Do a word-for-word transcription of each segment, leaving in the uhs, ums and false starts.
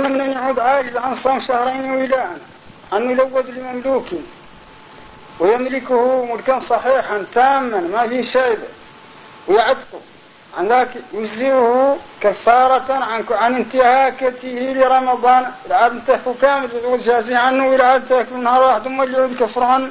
من أن يعود عاجز عن صوم شهرين ولاء أن يلوذ لمملوك ويملكه ملكا صحيحا تاما ما فيه شيبة ويعتقه عن ذاك يجزئه كفارة عن عن انتهاكته لرمضان العاد انتهكه كامل يقول جازي عنه والعاد انتهك من نهار واحد ثم يعود كفر عنه.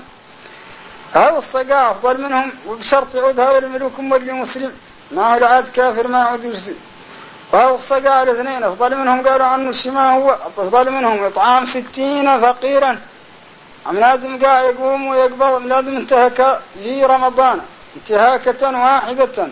هذا الصقاع أفضل منهم وبشرط يعود هذا الملوك مولي مسلم ما هو العاد كافر ما يعود يجزي. وهذا الصقاع الاثنين أفضل منهم قالوا عنه الشما هو أفضل منهم إطعام ستين فقيرا من آدم قاع يقوم ويقبض من آدم انتهك في رمضان انتهاكة واحدة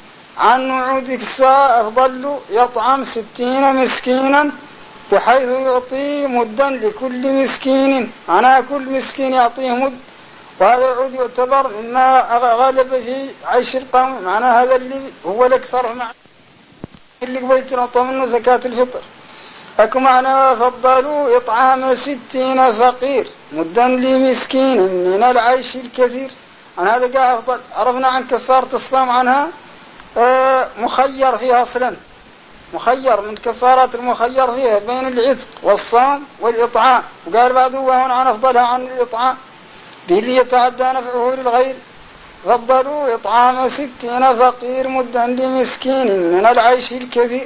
عن وعودك الساعة أفضل يطعم ستين مسكينا بحيث يعطي مدا لكل مسكين أنا كل مسكين يعطيه مد وهذا يعود يعتبر مما غالب في عيش القوم معنى هذا اللي هو الأكثر مع اللي قبيت نعطى منه زكاة الفطر. أكو معنى فضلوا إطعام ستين فقير مدا لمسكين من العيش الكثير عن هذا قاع أفضل. عرفنا عن كفارة الصوم عنها آه مخير فيها أصلا مخير من كفارات المخير فيها بين العتق والصوم والإطعام وقال بعد هو هنا عن أفضلها عن الإطعام باللي يتعدى نفعه للغير. فضلوا إطعام ستين فقير مدا لمسكين من العيش الكثير.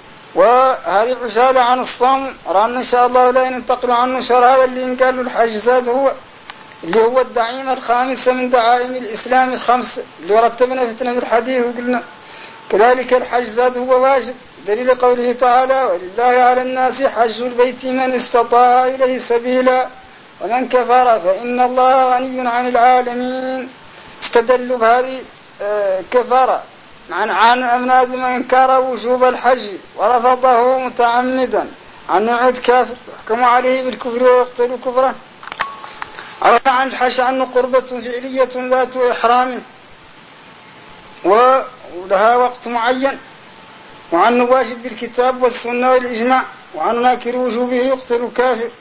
وهذه عشالة عن الصوم رأنا إن شاء الله لا ننتقل عنه شهر هذا اللي قالوا الحجزات هو اللي هو الدعيمة الخامسة من دعائم الإسلام الخمسة اللي رتبنا فتنا بالحديث وقلنا كذلك الحجزات هو واجب دليل قوله تعالى ولله على الناس حج البيت من استطاع إليه سبيلا ومن كفر فإن الله غني عن العالمين. استدلوا بهذه كفارة عن عن أمناد من انكر وجوب الحج ورفضه متعمدا عن نعود كافر وحكموا عليه بالكفر ويقتلوا كفره. عرفنا عن الحج عنه قربة فعلية ذات إحرام ولها وقت معين وعنه واجب بالكتاب والسنة والإجماع وعن ناكر وجوبه يقتل كافر.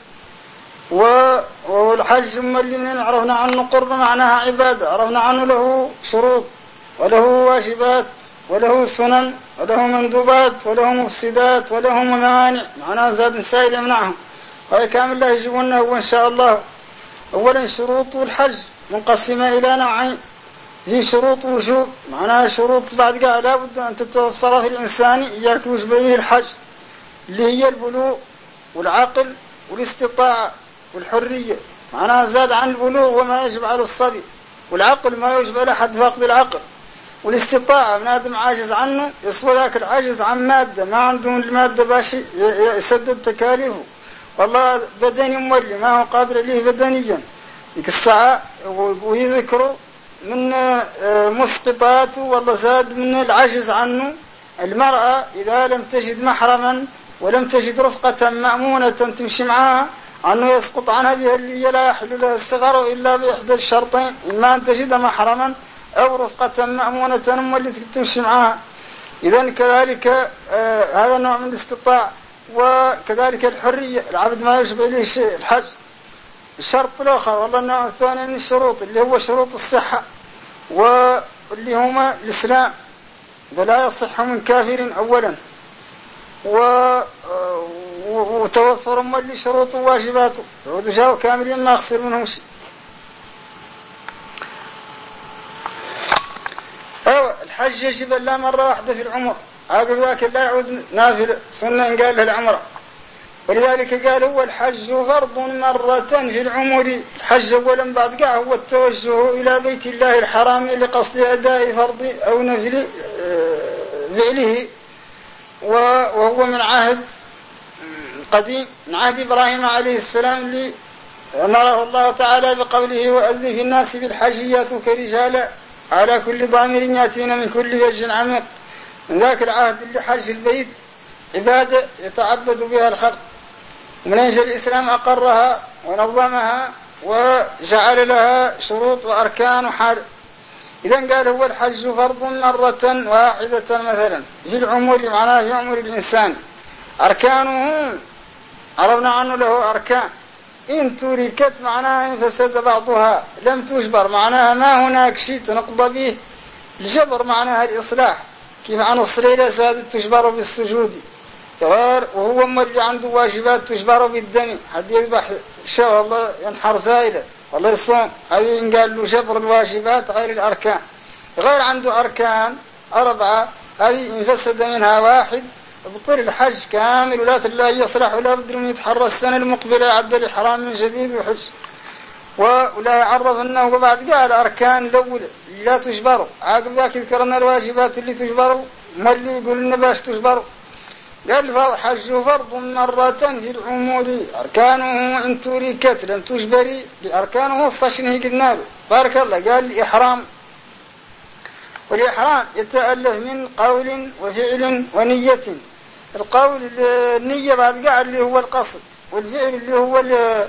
والحج اللي من عرفنا عنه قرب معناها عبادة عرفنا عنه له شروط وله واجبات وله سنن وله مندوبات وله مفسدات وله موانع معناها زاد مسائل يمنعهم وهي كامل الله يجيبونه وإن شاء الله. أولا شروط الحج منقسمة إلى نوعين في شروط وجوب معناها شروط بعد قاعد لابد أن تتوفر في الإنسان إياك وجب به الحج اللي هي البلوغ والعقل والاستطاعة والحرية معناها زاد عن البلوغ وما يجب على الصبي والعقل ما يجب على حد فاقد العقل والاستطاعة من آدم عاجز عنه يسوى ذاك العاجز عن مادة ما عندهم المادة باش يسدد تكاليفه والله بدني مولي ما هو قادر عليه بدنيا ذيك الساعة ويذكروا من مسقطاته والله زاد من العجز عنه. المرأة إذا لم تجد محرما ولم تجد رفقة مأمونة تمشي معها أنه يسقط عنها بها اللي لا يحل لها الصغر إلا بإحدى الشرطين إما أن تجد محرما أو رفقة مأمونة واللي تمشي معها. إذن كذلك آه هذا نوع من الاستطاعة. وكذلك الحرية العبد ما يشبه إليه شيء الحج. الشرط الآخر والله النوع الثاني من الشروط اللي هو شروط الصحة واللي هما الإسلام فلا يصح من كافر أولا وتوفر مولي شروط وواجباته يعود جاو كاملين ما يخسر منهم شيء. أو الحج يجب لا مرة واحدة في العمر عقب ذاك لا يعود نافل سنة إن قال له العمرة ولذلك قال هو الحج فرض مرة في العمر. الحج أولا بعد قاع هو التوجه إلى بيت الله الحرام لقصد أداء فرض أو نفل فعله وهو من عهد قديم من عهد إبراهيم عليه السلام اللي أمره الله تعالى بقوله وأذن في الناس بالحج ياتوك رجالا على كل ضامر ياتين من كل وجه عميق. من ذاك العهد اللي حج البيت عبادة يتعبد بها الخلق ومن أجل الإسلام أقرها ونظمها وجعل لها شروط وأركان وحال. إذن قال هو الحج فرض مرة واحدة مثلا في العمر معناه في عمر الإنسان. أركانه عرفنا عنه له أركان إن تركت معناها فسد بعضها لم تجبر معناها ما هناك شيء تنقض به. الجبر معناها الإصلاح كيف عن الصليلة سادت تجبر بالسجود غير وهو اللي عنده واجبات تجبر بالدم، حد يذبح شو والله ينحر زايدة والله يصوم، هذه قال له جبر الواجبات غير الأركان. غير عنده أركان أربعة، هذه إن فسد منها واحد بطل الحج كامل، ولا تلا يصلح ولا بد من يتحرى السنة المقبلة عد الإحرام من جديد وحج. ولا يعرف أنه وبعد قال أركان الأولى لا تجبروا، عاقب ذاك ذكرنا الواجبات اللي تجبروا، ما اللي يقول لنا باش تجبروا. قال الحج فرض مرة في العمور أركانه إن تركت لم تجبري، لأركانه الصشنه قلنا له بارك الله. قال الإحرام، والإحرام يتألف من قول وفعل ونية. القول النية بعد قاعد اللي هو القصد، والفعل اللي هو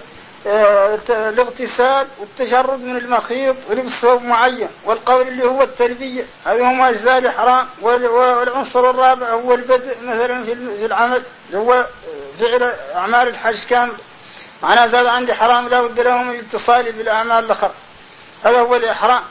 الاغتسال والتجرد من المخيط ولبس ثوب معين، والقول اللي هو التلبية. هذه هم أجزاء الإحرام. والعنصر الرابع هو البدء مثلا في العمل اللي هو فعل أعمال الحج كامل، معناه زاد عن الإحرام لا بد له من الاتصال بالأعمال الأخرى. هذا هو الإحرام.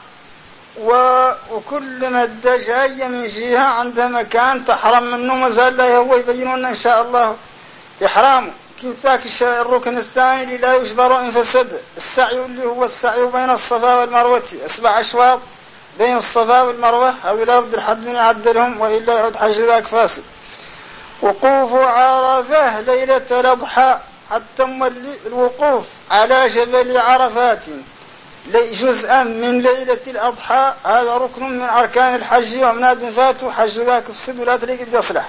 وكل مدة جاية من جهة عندها مكان تحرم منه مازال لا هو يبينون إن شاء الله إحرامه. كيف ذاك الركن الثاني اللي لا يجبر إن فسد، السعي اللي هو السعي بين الصفا والمروة، أسبع أشواط بين الصفا والمروة، هذا لا بد الحد من يعدلهم وإلا يعود حج ذاك فاسد. وقوف عرفة ليلة الأضحى، حتى الوقوف على جبل عرفات جزءا من ليلة الأضحى، هذا ركن من أركان الحج، ومناد فاته حج ذاك فسد ولا تريد يصلح.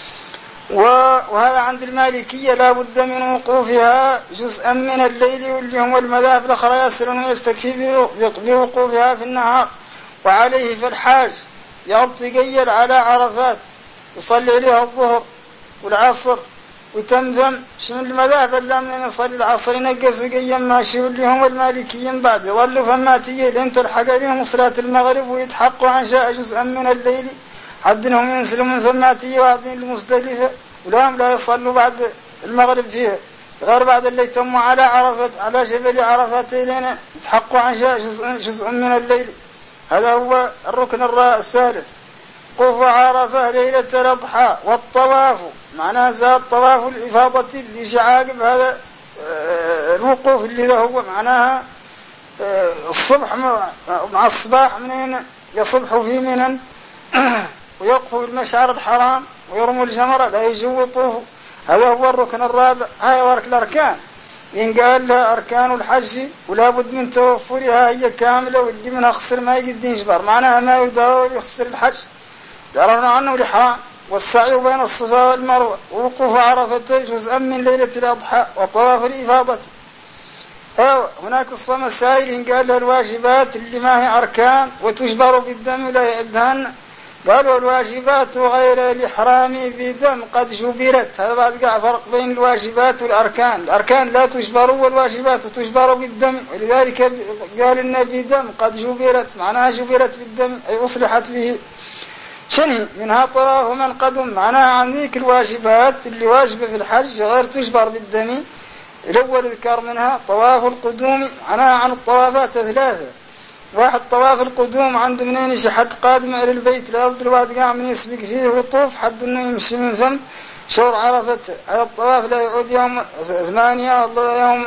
وهذا عند المالكية لا بد من وقوفها جزءا من الليل، واللي هم المذاهب الأخرى يسرون ويستكفي بوقوفها في النهار. وعليه فالحاج يقيل على عرفات يصلي عليها الظهر والعصر ويتمذم شمل المذاهب اللي من يصلي العصر ينقص ويقيم ماشي، واللي هم المالكيين بعد يظلوا فماتية لين تلحق عليهم صلاة المغرب ويتحقوا عن شاء جزءا من الليل، حد انهم ينزلوا من فماتية وعدين المزدلفة، ولا هم لا يصلوا بعد المغرب فيها غير بعد اللي يتموا على عرفات على جبل عرفات لين يتحقوا عن شاء جزء, جزء من الليل. هذا هو الركن الثالث. وقوف عرفة ليلة الأضحى. والطواف معناه زاد طواف الإفاضة اللي شعاقب هذا الوقوف اللي ذا هو معناها الصبح مع الصباح منين يصبح في منن ويقفوا المشعر الحرام ويرموا الجمرة لا يجوا يطوفوا. هذا هو الركن الرابع. هذا ركن الأركان ينقال لها أركان الحج ولا بد من توفرها هي كاملة، واللي منها خسر ما يقدر يجبر، معناها ما يداول يخسر الحج. يعرفنا عنه الإحرام والسعي بين الصفا والمروة ووقوف عرفة جزءا من ليلة الأضحى وطواف الإفاضة. أيوة هناك الصلاة مسائل ينقال لها الواجبات اللي ما هي أركان وتجبر بالدم ولا يعدهن. قالوا الواجبات غير الإحرام بدم قد جبرت. هذا بعد قاع فرق بين الواجبات والأركان. الأركان لا تجبر والواجبات تجبر بالدم، ولذلك قال النبي دم قد جبرت معناها جبرت بالدم أي أصلحت به. شنو منها طواف من قدم معناها عن ذيك الواجبات اللي واجبة في الحج غير تجبر بالدم. الأول ذكر منها طواف القدوم معناها عن الطوافات ثلاثة. واحد طواف القدوم عند منين يجي حد قادم على البيت لا بد الواحد قاع من يسبق فيه ويطوف حد انه يمشي من فم شهر عرفة. هذا الطواف لا يعود يوم ثمانية والله يوم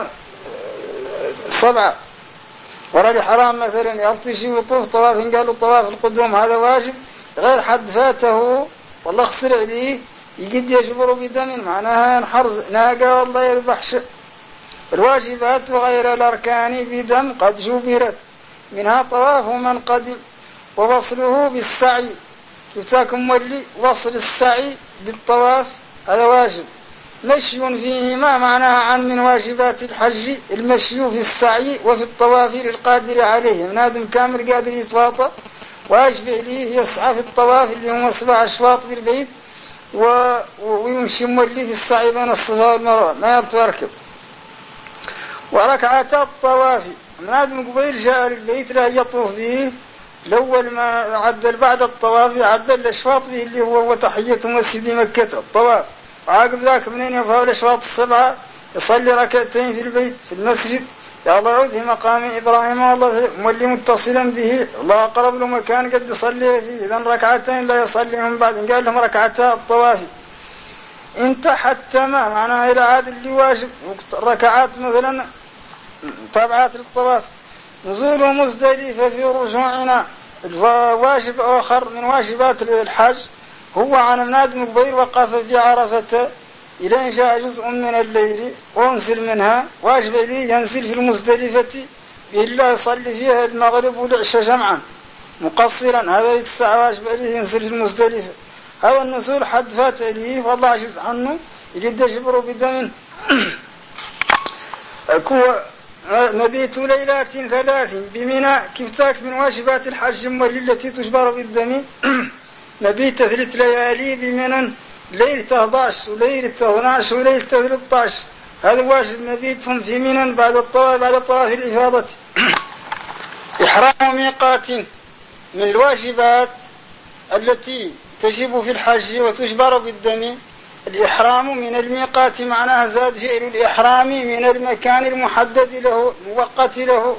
سبعة. ورا الحرام مثلا يبطي شيء ويطوف طواف قالوا طواف القدوم هذا واجب غير حد فاته والله خسر عليه يقد يجبر بدم معناها ينحر ناقة والله يذبح شيء. الواجبات وغير الأركان بدم قد جبرت منها طواف من قدم. ووصله بالسعي كتاكم مولي وصل السعي بالطواف هذا واجب. مشي فيهما معناها عن من واجبات الحج المشي في السعي وفي الطواف للقادر عليه، من آدم كامل قادر يتواطى واجب عليه يسعى في الطواف اللي هم سبع أشواط بالبيت و... ويمشي مولي في السعي بين الصفا والمروة ما يرتركب. وركعات الطواف من آدم قبيل جاء البيت لا يطوف به الأول ما عدل بعد الطواف يعدل الأشواط به اللي هو وتحية مسجد مكة الطواف. وعاقب ذاك منين يفعل الأشواط السبعة يصلي ركعتين في البيت في المسجد يا الله يعود في مقام إبراهيم والله مولي متصلا به الله أقرب له مكان قد يصلي فيه. إذن ركعتين لا يصلي من بعد قال لهم ركعتا الطواف. إن تحتم معناها إلى عاد اللي واجب ركعات مثلا تابعات للطواف. نزول مزدلفة في رجوعنا واجب آخر من واجبات الحج هو عن مناد مقبير وقف في عرفة إلى إن جاء جزء من الليل وانزل منها واجب إليه ينزل في المزدلفة بالله يصلي فيها المغرب والعشاء جمعا مقصرا. هذا الساعة واجب إليه ينزل في المزدلفة. هذا النزول حد فات إليه والله عجز عنه يجد جبر بدم. مبيت ليلات ثلاث بمنى كفتاك من واجبات الحج التي تجبر بالدم. مبيت ثلاث ليالي بمنى ليلة أحد عشر وليلة اثني عشر وليلة ثلاثة عشر. هذا واجب مبيتهم في منى بعد الطواف بعد طواف الإفاضة. إحرام ميقات من الواجبات التي تجب في الحج وتجبر بالدم. الإحرام من الميقات معناها زاد فعل الإحرام من المكان المحدد له الموقت له.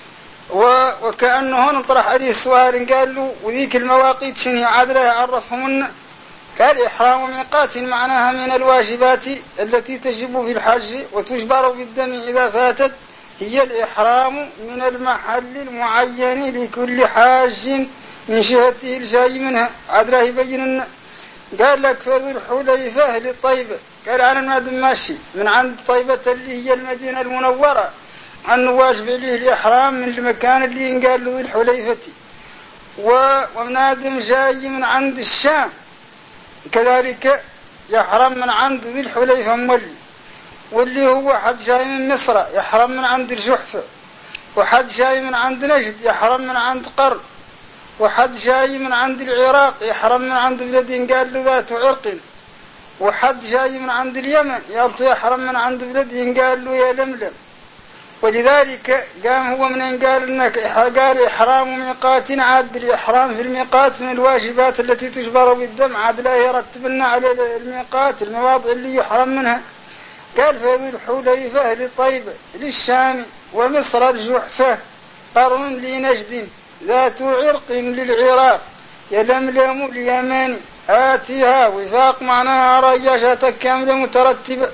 وكأنه نطرح عليه السؤال قال له وذيك المواقيت شنو عاد لها عرفهمن. قال إحرام ميقات معناها من الواجبات التي تجب في الحج وتجبر بالدم إذا فاتت هي الإحرام من المحل المعين لكل حاج من جهته الجاي منها. عاد له يبين. قال لك فذو الحليفة لطيبة قال أنا المادم ماشي من عند طيبة اللي هي المدينة المنورة عنه واجب عليه الإحرام من المكان اللي ينقال له الحليفة. ومنادم جاي من عند الشام كذلك يحرم من عند ذي الحليفة مولي. واللي هو حد جاي من مصر يحرم من عند الجحفة. وحد جاي من عند نجد يحرم من عند قرن. وحد جاي من عند العراق يحرم من عند بلد قال له ذات عرق. وحد جاي من عند اليمن يحرم من عند بلد قال له يا لملم. ولذلك قام هو من قال انك قال إحرام ميقات عاد الإحرام في الميقات من الواجبات التي تجبر بالدم عاد لا يرتب لنا على الميقات المواضع اللي يحرم منها. قال فذو الحليفة لطيبة للشام ومصر الجحفة قرن لنجد ذات عرق للعراق يلملم اليمن آتيها وفاق معناها رياشة كاملة مترتبة.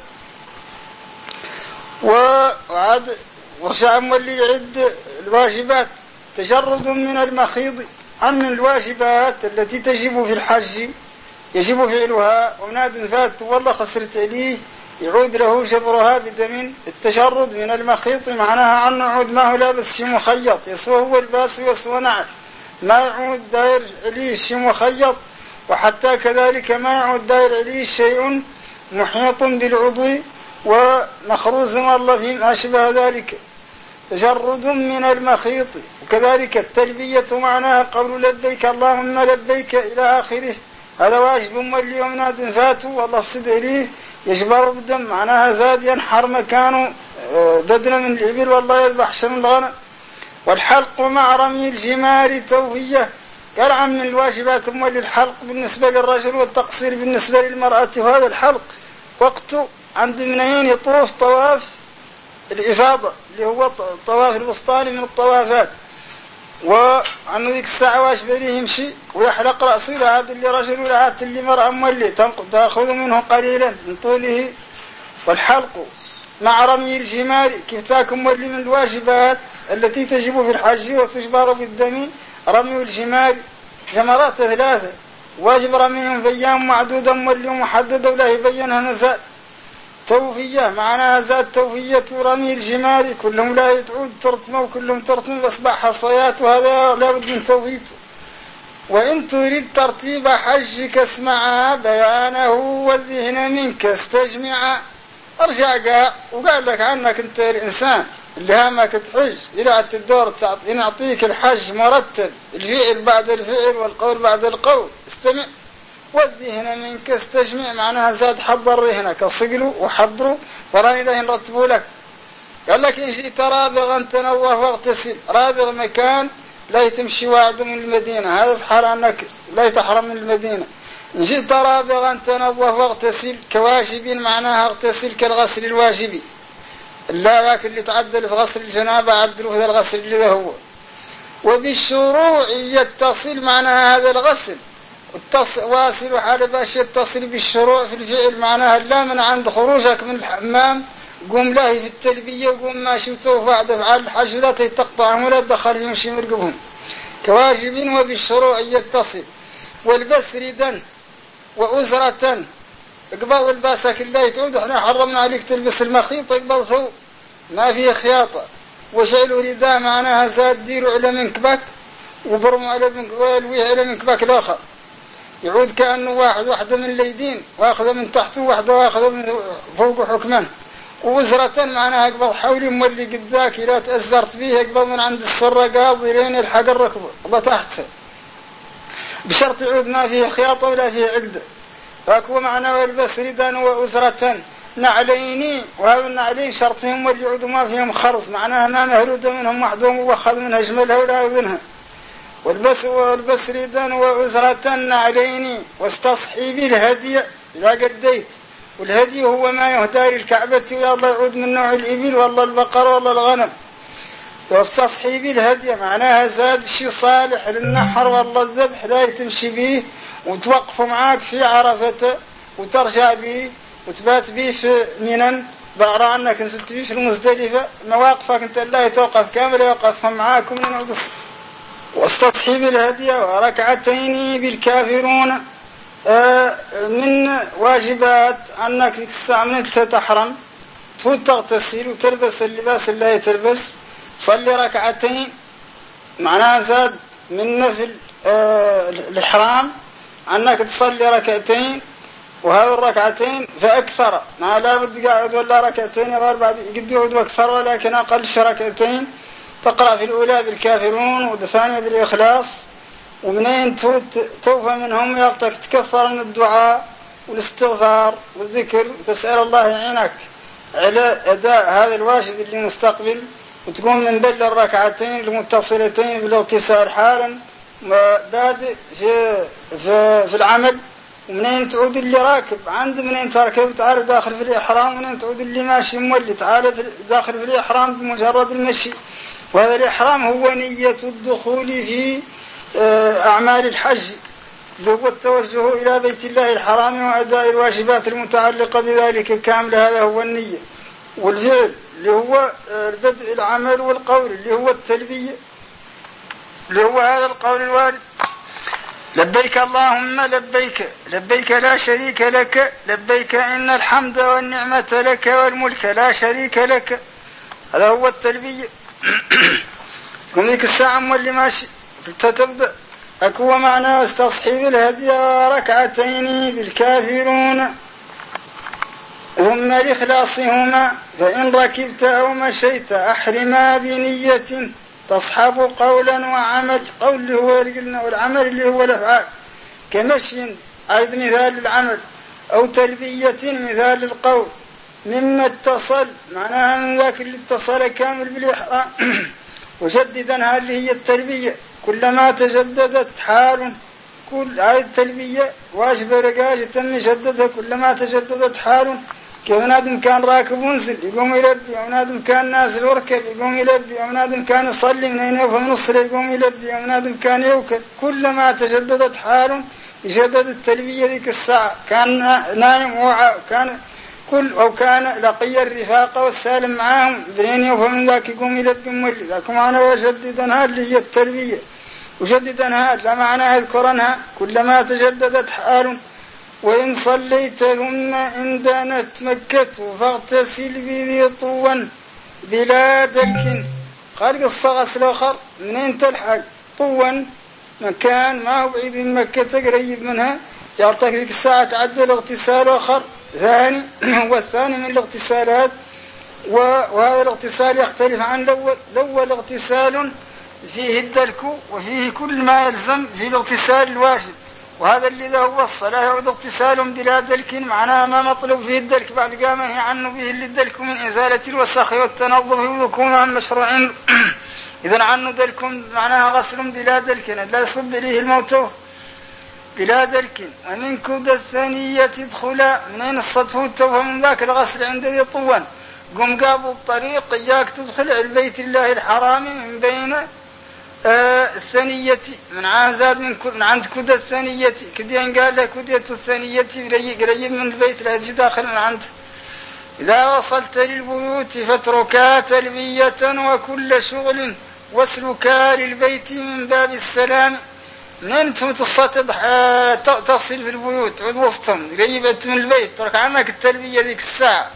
وعاد ورشع مولي يعد الواجبات تجرد من المخيض عن من الواجبات التي تجب في الحج يجب فعلها ومناد فات والله خسرت عليه يعود له جبرها بدم. التجرد من المخيط معناها عن نعود ما هو لابس شي مخيط يسوى هو الباس ويسوى نعل ما يعود داير عليه شي مخيط. وحتى كذلك ما يعود داير عليه شيء محيط بالعضو ومخروز الله فيما أشبه ذلك. تجرد من المخيط. وكذلك التلبية معناها قول لبيك اللهم لبيك إلى آخره. هذا واجب مولي ومناد فاتوا والله فسد إليه يجبر بالدم معناها زاد ينحر مكانه بدنا من الإبل والله يذبح شم الغنم. والحلق مع رمي الجمار توفية قال عن من الواجبات مولي الحلق بالنسبة للرجل والتقصير بالنسبة للمرأة. وهذا الحلق وقته عند منين يطوف طواف الإفاضة اللي هو طواف الوسطاني من الطوافات. وعنه ذيك الساعة واجب عليه يمشي ويحلق رأسه لهذا اللي رجل ولهذا اللي مرأة مولي تأخذ منه قليلا من طوله. والحلق مع رمي الجمار كيف تاكم مولي من الواجبات التي تجب في الحج وتجبر بالدم. رمي الجمار جمرات ثلاثة واجب رميهم في أيام معدودة مولي محددة ولا يبينها نزال. توفية معناها زاد توفية رمي الجمار كلهم لا يتعود ترتمه وكلهم ترتمه بأصبح حصيات وهذا لا بد من توفيته. وإن تريد ترتيب حجك اسمع بيانه والذهن منك استجمع. ارجع قاع وقال لك عنك انت الإنسان اللي هامك تحج إلى الدور نعطيك الحج مرتب الفعل بعد الفعل والقول بعد القول استمع. والذهن منك استجمع معناها زاد حضر ذهنك اصقله وحضره وراني له نرتبه لك. قال لك إن شئت رابغا تنظف واغتسل. رابغ مكان لا يتمشي واعد من المدينة هذا في حال أنك لا يتحرم من المدينة. إن شئت رابغا تنظف واغتسل كواجب معناها اغتسل كالغسل الواجبي لا ياك اللي تعدل في غسل الجنابة عدلوا في الغسل اللي هو. وبالشروع يتصل معناها هذا الغسل واصل حال باش يتصل بالشروع في الفعل معناها لا من عند خروجك من الحمام قوم لاهي في التلبية وقوم ماشي وتوفى أفعال الحج لا تقطعهم ولا تدخل فيهم شي مرقبهم كواجب وبالشروع يتصل. والبس ردا وأزرة اقبض الباسك الله تعود احنا حرمنا عليك تلبس المخيط اقبض ثوب ما فيه خياطة. وجعلوا رداء معناها زاد ديروا على منكبك وبرموا على منك والويه على منكبك الآخر يعود كأنه واحد واحدة من اليدين واخذ من تحته واحدة واخذ من فوق حكما. ووزرة معناها اقبض حولي مولي قداك لا تأزرت به اقبض من عند السرة قاضي لين الحق الركبة وبتحته بشرط يعود ما فيه خياطة ولا فيه عقدة. فهو معنى والبس ردان وأزرة نعليني وهذا النعلين شرطهم واللي يعودوا ما فيهم خرص معناها ما مهلودة منهم وحدهم وأخذ منها جملها ولا يذنها. والبس والبس ردان وأزرة نعليني واستصحي بالهدي إذا قديت. والهدي هو ما يهدى للكعبة ويلا يعود من نوع الإبل والله البقر والله الغنم. واستصحي بالهدي معناها زاد شي صالح للنحر والله الذبح لا تمشي به وتوقف معاك في عرفة وترجع به وتبات به في منن بعرى عنك نزلت به في المزدلفة مواقفك انت الله يتوقف كامل يوقفهم معاك من نعود. واستصحي بالهدي وركعتين بالكافرون آه من واجبات عنك من تحرم تغتسل وتلبس اللباس اللي تلبس صلي ركعتين معناها زاد من نفل آه الإحرام عنك تصلي ركعتين وهذه الركعتين فأكثر ما لا بد قاعد ولا ركعتين غير بعد قد يعود أكثر ولكن أقل ركعتين تقرأ في الأولى بالكافرون والثانية بالإخلاص ومنين توفى منهم يعطيك تكثر من الدعاء والاستغفار والذكر وتسأل الله يعينك على أداء هذا الواجب اللي مستقبل وتكون من بل الركعتين المتصلتين بالاغتسال حالا بادئ في, في, في العمل. ومنين تعود اللي راكب عند منين تركب تعال داخل في الإحرام ومنين تعود اللي ماشي مولي تعال داخل في الإحرام بمجرد المشي. وهذا الإحرام هو نية الدخول في أعمال الحج اللي هو التوجه إلى بيت الله الحرام وأداء الواجبات المتعلقة بذلك كامل هذا هو النية. والفعل اللي هو البدء العمل والقول اللي هو التلبية اللي هو هذا القول الوارد لبيك اللهم لبيك لبيك لا شريك لك لبيك إن الحمد والنعمة لك والملك لا شريك لك. هذا هو التلبية. تقوم ذيك الساعة مولي ماشي تبدأ أكو معنى استصحي بالهدي وركعتين بالكافرون ثم لإخلاصهما فإن ركبت أو مشيت أحرما بنية تصحب قولا وعمل. قول اللي هو قلنا والعمل اللي هو الأفعال كمشي أيضا مثال العمل أو تلبية مثال القول مما اتصل معناها من ذاك اللي اتصل كامل بالإحرام. وجددا هذه هي التلبية كلما تجددت حال كل هذه التلبية واجب رقاج تم جددها كلما تجددت حال. كونادم كان راكب ونزل يقوم يلبي ونادم كان نازل وركب يقوم يلبي ونادم كان يصلي من هنا وفي نصر يقوم يلبي ونادم كان يوكل. كلما تجددت حال يجدد التلبية ذيك الساعة كان نايم وكان كل أو كان لقي الرفاق والسالم معاهم بيني وفمن ذاك يقوم يلبي مولي ذاك معنى وجددنها اللي هي التلبية. وجددنها لا معنى اذكرنها كلما تجددت حال. وإن صليت ثم إن دانت مكة فاغتسل بذي طوا بلا دلك. خارج الصغص الآخر منين تلحق طوا مكان ما هو بعيد من مكة قريب منها يعطيك ذيك الساعة تعدل اغتسال آخر ثاني والثاني من الاغتسالات. وهذا الاغتسال يختلف عن الأول. الأول اغتسال فيه الدلك وفيه كل ما يلزم في الاغتسال الواجب وهذا اللي ذا هو الصلاة يعود اغتسال بلا دلك معناها ما مطلوب فيه الدلك بعد قامه عنه به اللي الدلك من إزالة الوسخ والتنظف ويكون عن مشروع. إذن عنه دلك معناها غسل بلا دلك لا يصب إليه الموت بلا دلك. ومن كود الثانية تدخل منين الصدف والتوفى من ذاك الغسل عند ذي طوان قم قابل الطريق إياك تدخل على بيت الله الحرام من بين آه الثانية من عازاد من, من عند كدى الثانية كدين قال لك كدية الثانية قريب من البيت لا تجي داخل من عنده. إذا وصلت للبيوت فاتركا تلبية وكل شغل واسلكا للبيت من باب السلام. منين تفوت الصلاة تصل في البيوت عود وسطهم قريبة من البيت ترك عنك التلبية ذيك الساعة.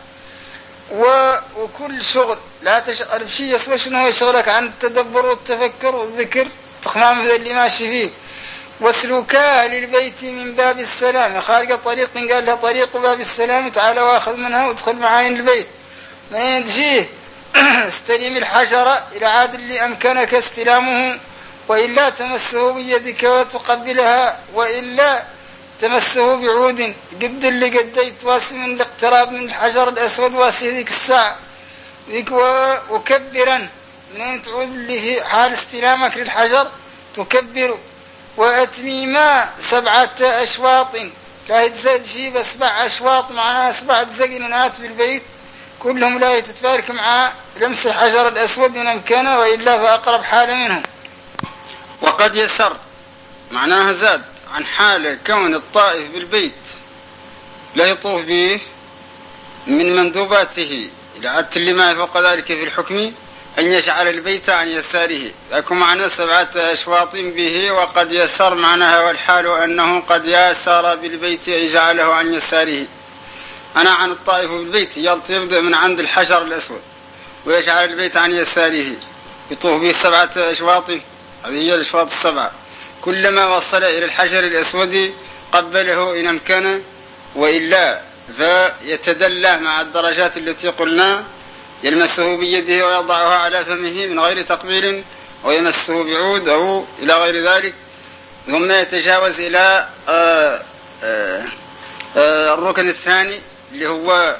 وكل شغل لا تشغل بشيء يسوى شنو يشغلك عن التدبر والتفكر والذكر تخمام اللي ماشي فيه. واسلكا للبيت من باب السلام خارج طريق قال له طريق باب السلام تعال واخذ منها وادخل معاين البيت. منين تجيه استلم الحجر إلى عاد اللي أمكنك استلامه وإلا تمسه بيدك وتقبلها وإلا تمسه بعود قد اللي قديت واسي من الاقتراب من الحجر الأسود واسي ذيك الساعة ذيك وكبرا. منين تعود اللي في حال استلامك للحجر تكبر. وأتميما سبعة أشواط لا يتزاد شيء بس سبع أشواط معناها سبعة زقنات بالبيت كلهم لا يتتبارك مع لمس الحجر الأسود إن أمكنه وإلا فأقرب حال منهم. وقد يسر معناها زاد عن حال كون الطائف بالبيت لا يطوف به من مندوباته إلى عدت اللي ما فوق ذلك في الحكم أن يجعل البيت عن يساره. لكن معنى سبعة أشواط به. وقد يسر معناها والحال أنه قد يسر بالبيت أي جعله عن يساره. أنا عن الطائف بالبيت يبدأ من عند الحجر الأسود ويجعل البيت عن يساره يطوف به سبعة أشواط. هذه هي الأشواط السبعة. كلما وصل إلى الحجر الأسود قبله إن أمكن وإلا فيتدلى مع الدرجات التي قلنا يلمسه بيده ويضعها على فمه من غير تقبيل ويمسه بعود أو إلى غير ذلك. ثم يتجاوز إلى آآ آآ آآ الركن الثاني اللي هو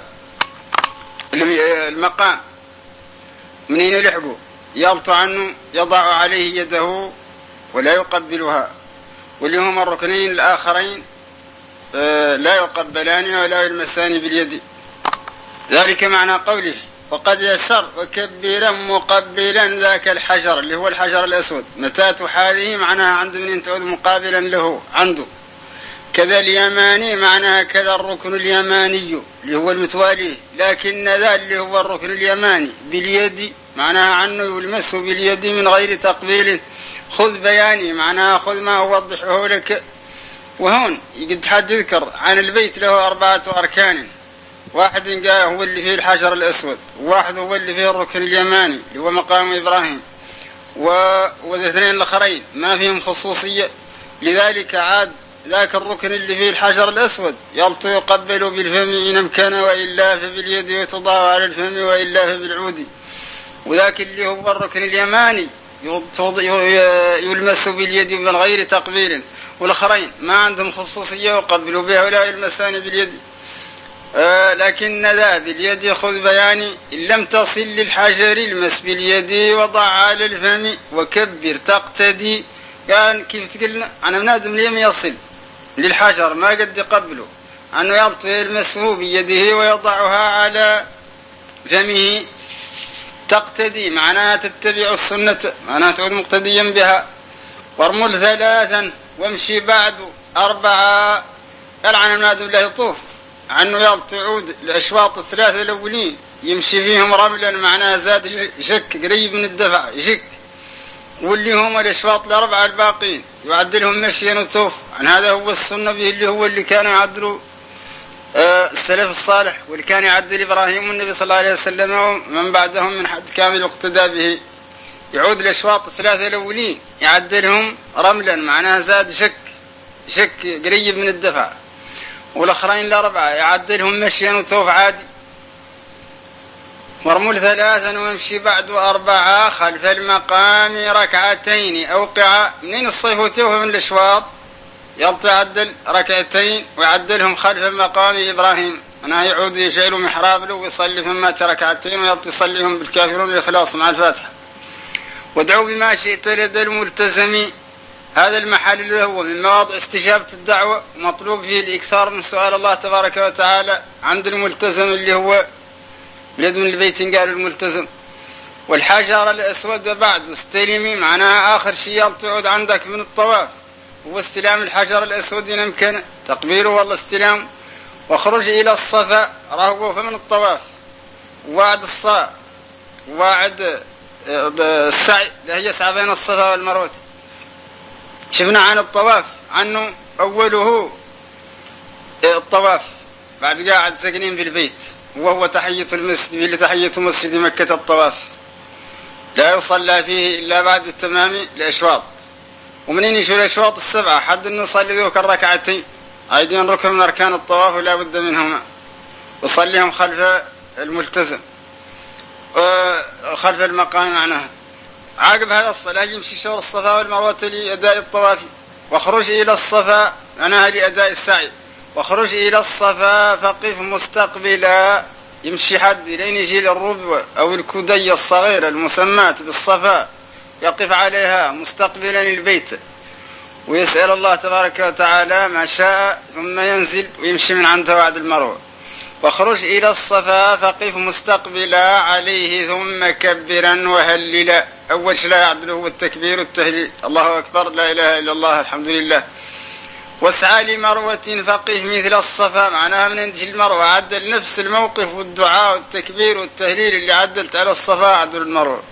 المقام. منين يلحقه يبط عنه يضع عليه يده ولا يقبلها. واللي هما الركنين الآخرين لا يقبلان ولا يلمسان باليد. ذلك معنى قوله وقد يسر وكبيرا مقبلا ذاك الحجر اللي هو الحجر الأسود. متى تحاذيه معناها عند من تعود مقابلا له عنده. كذا اليماني معناها كذا الركن اليماني اللي هو المتوالي. لكن ذا اللي هو الركن اليماني باليد معناها عنه يلمسه باليد من غير تقبيل. خذ بياني معناها خذ ما أوضحه لك. وهون قد حد يذكر عن البيت له أربعة أركان. واحد قال هو اللي فيه الحجر الأسود وواحد هو اللي فيه الركن اليماني اللي هو مقام إبراهيم والاثنين الآخرين ما فيهم خصوصية. لذلك عاد ذاك الركن اللي فيه الحجر الأسود يلط يقبل بالفم إن أمكن وإلا فباليد وتضع على الفم وإلا فبالعود. وذاك اللي هو الركن اليماني يلمس باليد من غير تقبيل. والآخرين ما عندهم خصوصية وقبلوا بها ولا يلمسان باليد. آه لكن ذا باليد خذ بياني إن لم تصل للحجر المس باليد وضع على الفم وكبر تقتدي. قال كيف تقولنا أنا منادم ليم يصل للحجر ما قد يقبله أنه يبطل يلمسه بيده ويضعها على فمه. تقتدي معناها تتبع السنة معناها تعود مقتديا بها. وارمل ثلاثا وامشي بعد أربعة. قال عن منادم لا يطوف عنه يبطل يعود الأشواط الثلاثة الأولين يمشي فيهم رملا معناها زاد شك قريب من الدفع يشك. واللي هم الأشواط الأربعة الباقين يعدلهم مشيا وتوف. عن هذا هو السنة به اللي هو اللي كان يعدله آه السلف الصالح واللي كان يعدل إبراهيم والنبي صلى الله عليه وسلم ومن بعدهم من حد كامل اقتدى به. يعود الأشواط الثلاثة الأولين يعدلهم رملا معناها زاد شك شك قريب من الدفع. والأخرين الأربعة يعدلهم مشيا وتوف عادي. وارمل ثلاثا وامشي بعد أربعة خلف المقام ركعتين أوقع. منين الصيف وتوه من الأشواط يبطي عدل ركعتين ويعدلهم خلف مقام إبراهيم. أنا يعود يشعل محراب له ويصلي فما ركعتين ويبطي يصليهم بالكافرون الإخلاص مع الفاتحة. وادعوا بما شئت لدى الملتزم. هذا المحل اللي هو من مواضع استجابة الدعوة مطلوب فيه الإكثار من سؤال الله تبارك وتعالى عند الملتزم اللي هو بلد من البيت قالوا الملتزم. والحجر الأسود بعد استلمي معناها آخر شيء تعود عندك من الطواف هو استلام الحجر الأسود إن أمكن تقبيله والله استلام. واخرج إلى الصفا راهو فمن الطواف وعد الصاء وعد السعي اللي هي يسعى بين الصفا والمروة. شفنا عن الطواف عنه أوله الطواف بعد قاعد ساكنين بالبيت وهو تحية المسجد اللي تحية مسجد مكة الطواف لا يصلى فيه إلا بعد التمام الأشواط. ومنين يشوف الأشواط السبعة حد أنه يصلي ذوك الركعتين أيضا ركن من أركان الطواف ولا بد منهما وصليهم خلف الملتزم خلف المقام معناها. عقب هذا الصلاة يمشي شور الصفا والمروة لأداء الطواف. واخرج إلى الصفا معناها لأداء السعي. واخرج إلى الصفا فقف مستقبلا يمشي حد لين يجي للربوة أو الكدية الصغيرة المسماة بالصفا يقف عليها مستقبلا البيت ويسأل الله تبارك وتعالى ما شاء ثم ينزل ويمشي من عنده بعد المروة. واخرج إلى الصفا فقف مستقبلا عليه ثم كبرا وهللا. أول شيء لا يعدل هو التكبير والتهليل الله أكبر لا إله إلا الله الحمد لله. واسعى لمروة فقف مثل الصفا معناها من عند المروة عدل نفس الموقف والدعاء والتكبير والتهليل اللي عدلت على الصفا عدل المروة.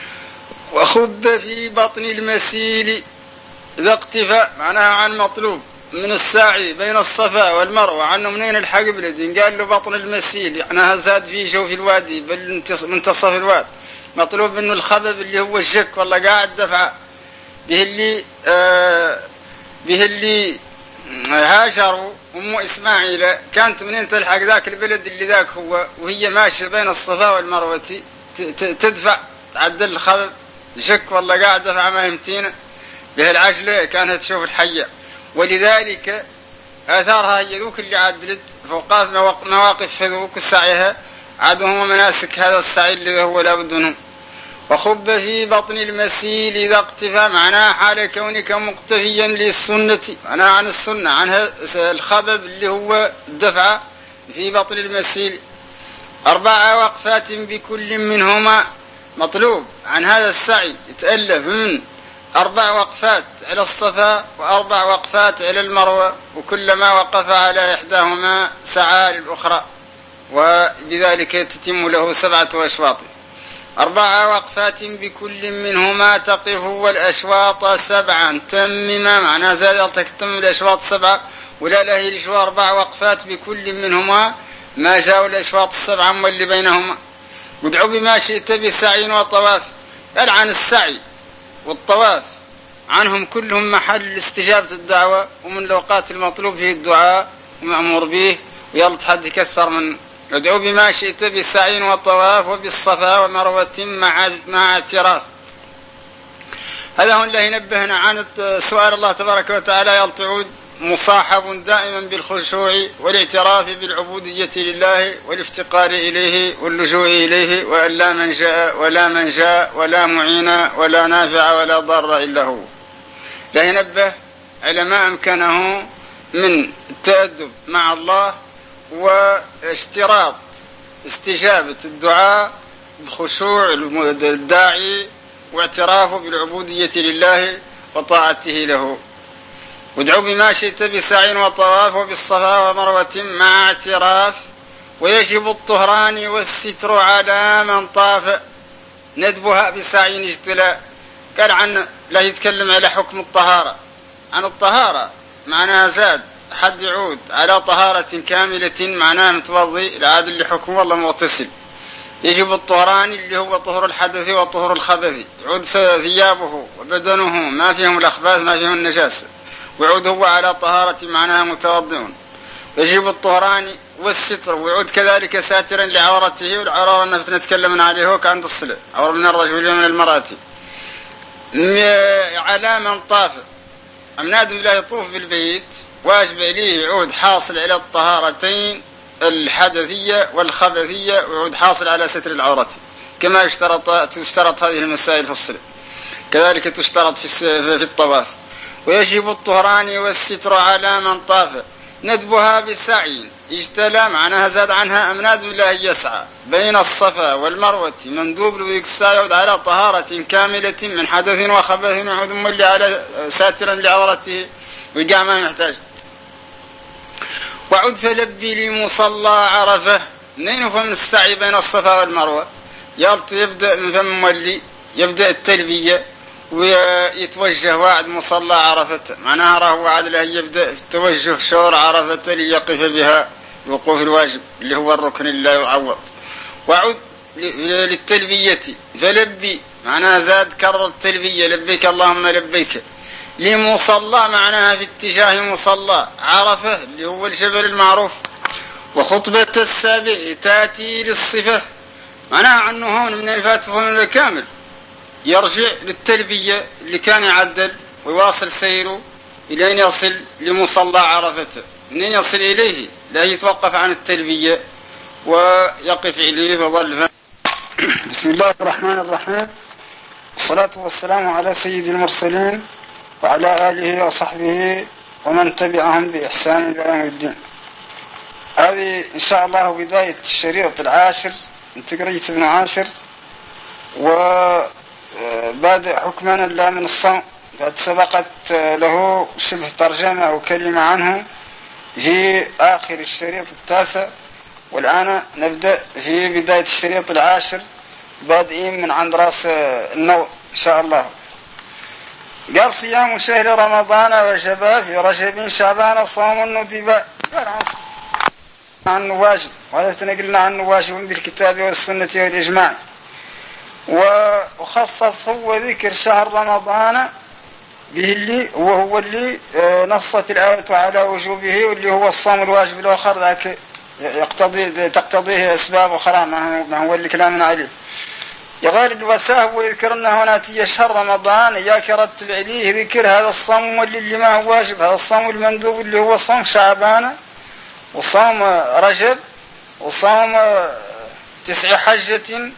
وخب في بطن المسيل إذا اقتفى معناها عن مطلوب من الساعي بين الصفا والمروة عنه منين الحق بلدين قال له بطن المسيل معناها زاد في جوف الوادي بل منتصف الوادي مطلوب منه الخبب اللي هو الشك والله قاعد دفع به اللي آه به اللي هاجروا أم إسماعيل كانت منين تلحق ذاك البلد اللي ذاك هو وهي ماشية بين الصفا والمروة تدفع تعدل الخبب شك والله قاعد دفع ما يمتينا به العجلة كانت تشوف الحية. ولذلك آثارها هي ذوك اللي عدلت فوقات مواقف فذوك السعيها عادهم مناسك هذا السعي اللي هو لا بد منه. وخب في بطن المسيل إذا اقتفى معناها حال كونك مقتفيا للسنة معناها عن السنة عن الخبب اللي هو الدفعة في بطن المسيل. أربع وقفات بكل منهما مطلوب عن هذا السعي يتألف من أربع وقفات على الصفا وأربع وقفات على المروة وكلما وقف على إحداهما سعى للأخرى وبذلك تتم له سبعة أشواط. أربع وقفات بكل منهما تقف والأشواط سبعا تمما معناه زادتك تم الأشواط سبعة ولا له يشوى أربع وقفات بكل منهما ما جاءوا الأشواط السبعة واللي بينهما. ودعوا بما شئت بسعي وطواف قال عن السعي والطواف عنهم كلهم محل استجابة الدعوة ومن الأوقات المطلوب فيه الدعاء ومأمور به ويلا تحد يكثر من ادعوا بما شئت بسعي وطواف وبالصفا ومروة مع مع اعتراف. هذا هو اللي ينبهنا عن سؤال الله تبارك وتعالى يلتعود مصاحب دائما بالخشوع والاعتراف بالعبودية لله والافتقار إليه واللجوء إليه وأن لا من جاء ولا من جاء ولا معين ولا نافع ولا ضار إلا هو. لا ينبه على ما أمكنه من التأدب مع الله واشتراط استجابة الدعاء بخشوع الداعي واعترافه بالعبودية لله وطاعته له. وادعوا بما شئت بسعي وطواف وبالصفا ومروة مع اعتراف. ويجب الطهران والستر على من طاف ندبها بسعي اجتلاء. قال عن لا يتكلم على حكم الطهارة عن الطهارة معناها زاد حد يعود على طهارة كاملة معناها متوضي العاد اللي حكمه والله مغتسل. يجب الطهران اللي هو طهر الحدث وطهر الخبث يعود ثيابه وبدنه ما فيهم الأخباث ما فيهم النجاسة ويعود هو على طهارة معناها متوضئ. يجب الطهران والستر ويعود كذلك ساترا لعورته والعورة النفس نتكلم عليه هو كعند الصلاة عور من الرجل ومن المرأة على من طاف أمناد لا يطوف بالبيت واجب عليه يعود حاصل على الطهارتين الحدثية والخبثية ويعود حاصل على ستر العورة كما يشترط تشترط هذه المسائل في الصلاة كذلك تشترط في في الطواف. ويجب الطهران والستر على من طاف ندبها بسعي اجتلى معناها زاد عنها أمناد الله يسعى بين الصفا والمروة مندوب لويكسا يعود على طهارة كاملة من حدث وخبث يعود مولي على ساترا لعورته وقع ما يحتاج. وعد فلبي لمصلى عرفة منين فمن السعي بين الصفا والمروة يلط يبدأ من فم مولي يبدأ التلبية ويتوجه واعد مصلى عرفة معناها راه وعد له يبدأ توجه شور عرفة ليقف بها وقوف الواجب اللي هو الركن اللي لا يعوض. وعد للتلبية فلبي معناها زاد كرر التلبية لبيك اللهم لبيك لمصلى معناها في اتجاه مصلى عرفة اللي هو الجبل المعروف. وخطبة السابع تأتي للصفة معناها عنه هون من الفاتفة من الكامل يرجع للتلبية اللي كان يعدل ويواصل سيره إلى أن يصل لمصلى عرفة منين يصل إليه لا يتوقف عن التلبية ويقف إليه وظل. بسم الله الرحمن الرحيم والصلاة والسلام على سيد المرسلين وعلى آله وصحبه ومن تبعهم بإحسان إلى يوم الدين. هذه إن شاء الله بداية الشريط العاشر من تقرية ابن عاشر وبادئ حكمنا لا من الصوم قد سبقت له شبه ترجمة وكلمة عنه في آخر الشريط التاسع والآن نبدأ في بداية الشريط العاشر بادئين من عند رأس النوع إن شاء الله. قال صيام شهر رمضان وجب في رجب شعبان صوم الندب عنه واجب وهذا تنقلنا عنه واجب بالكتاب والسنة والإجماع. وخصص هو ذكر شهر رمضان به اللي وهو اللي نصت الآية على وجوبه واللي هو الصوم الواجب الآخر ذاك يقتضي تقتضيه أسباب أخرى ما هو اللي كلامنا عليه. يغير الوساه ويذكرنا هنا تي شهر رمضان إياك رتب عليه ذكر هذا الصوم واللي اللي ما هو واجب هذا الصوم المندوب اللي هو صوم شعبان وصوم رجب وصوم تسع حجة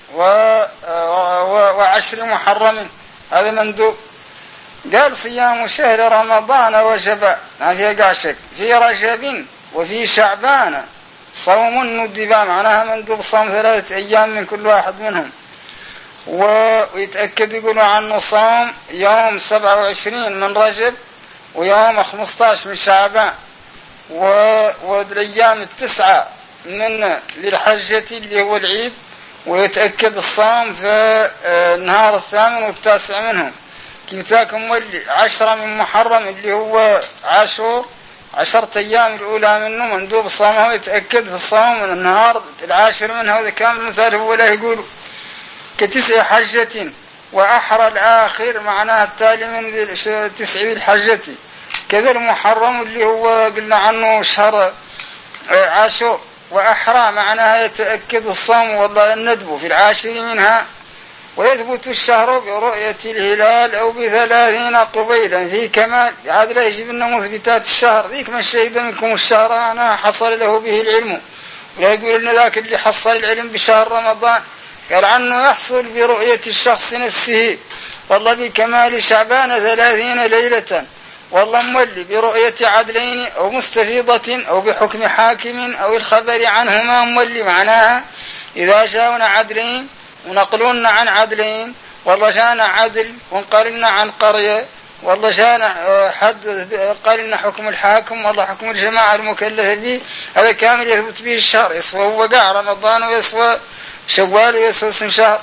وعشر محرم هذا مندوب. قال صيام شهر رمضان وجب ما فيها قاشك في رجب وفي شعبان صوم الندب معناها مندوب صوم ثلاثة أيام من كل واحد منهم. ويتأكد يقولوا عنه صوم يوم سبعة وعشرين من رجب ويوم خمسة عشر من شعبان والأيام التسعة من ذي الحجة اللي هو العيد ويتأكد الصوم في النهار الثامن والتاسع منهم. كيف تاكم مولي عشرة من محرم اللي هو عاشور عشرة أيام الأولى منه مندوب الصوم ويتأكد في الصوم من النهار العاشر منه هذا كامل مثال هو لا يقولوا كتسع حجة وأحرى الآخر معناها التالي من ذي تسع ذي الحجة. كذا المحرم اللي هو قلنا عنه شهر عاشور وأحرى معناها يتأكد الصوم والله الندب في العاشر منها. ويثبت الشهر برؤية الهلال أو بثلاثين قبيلا في كمال عاد لا يجب أن مثبتات الشهر ذيك من شهد منكم الشهر أنا حصل له به العلم ولا يقول أن ذاك اللي حصل العلم بشهر رمضان قال عنه يحصل برؤية الشخص نفسه والله بكمال شعبان ثلاثين ليلة والله مولي برؤية عدلين أو مستفيضة أو بحكم حاكم أو الخبر عنهما مولي معناها إذا جاءنا عدلين ونقلونا عن عدلين والله جانا عدل ونقلنا عن قرية والله جانا حد قالنا حكم الحاكم والله حكم الجماعة المكلفة به هذا كامل يثبت به الشهر يسوى وقع رمضان ويسوى شوال ويسوى سن شهر.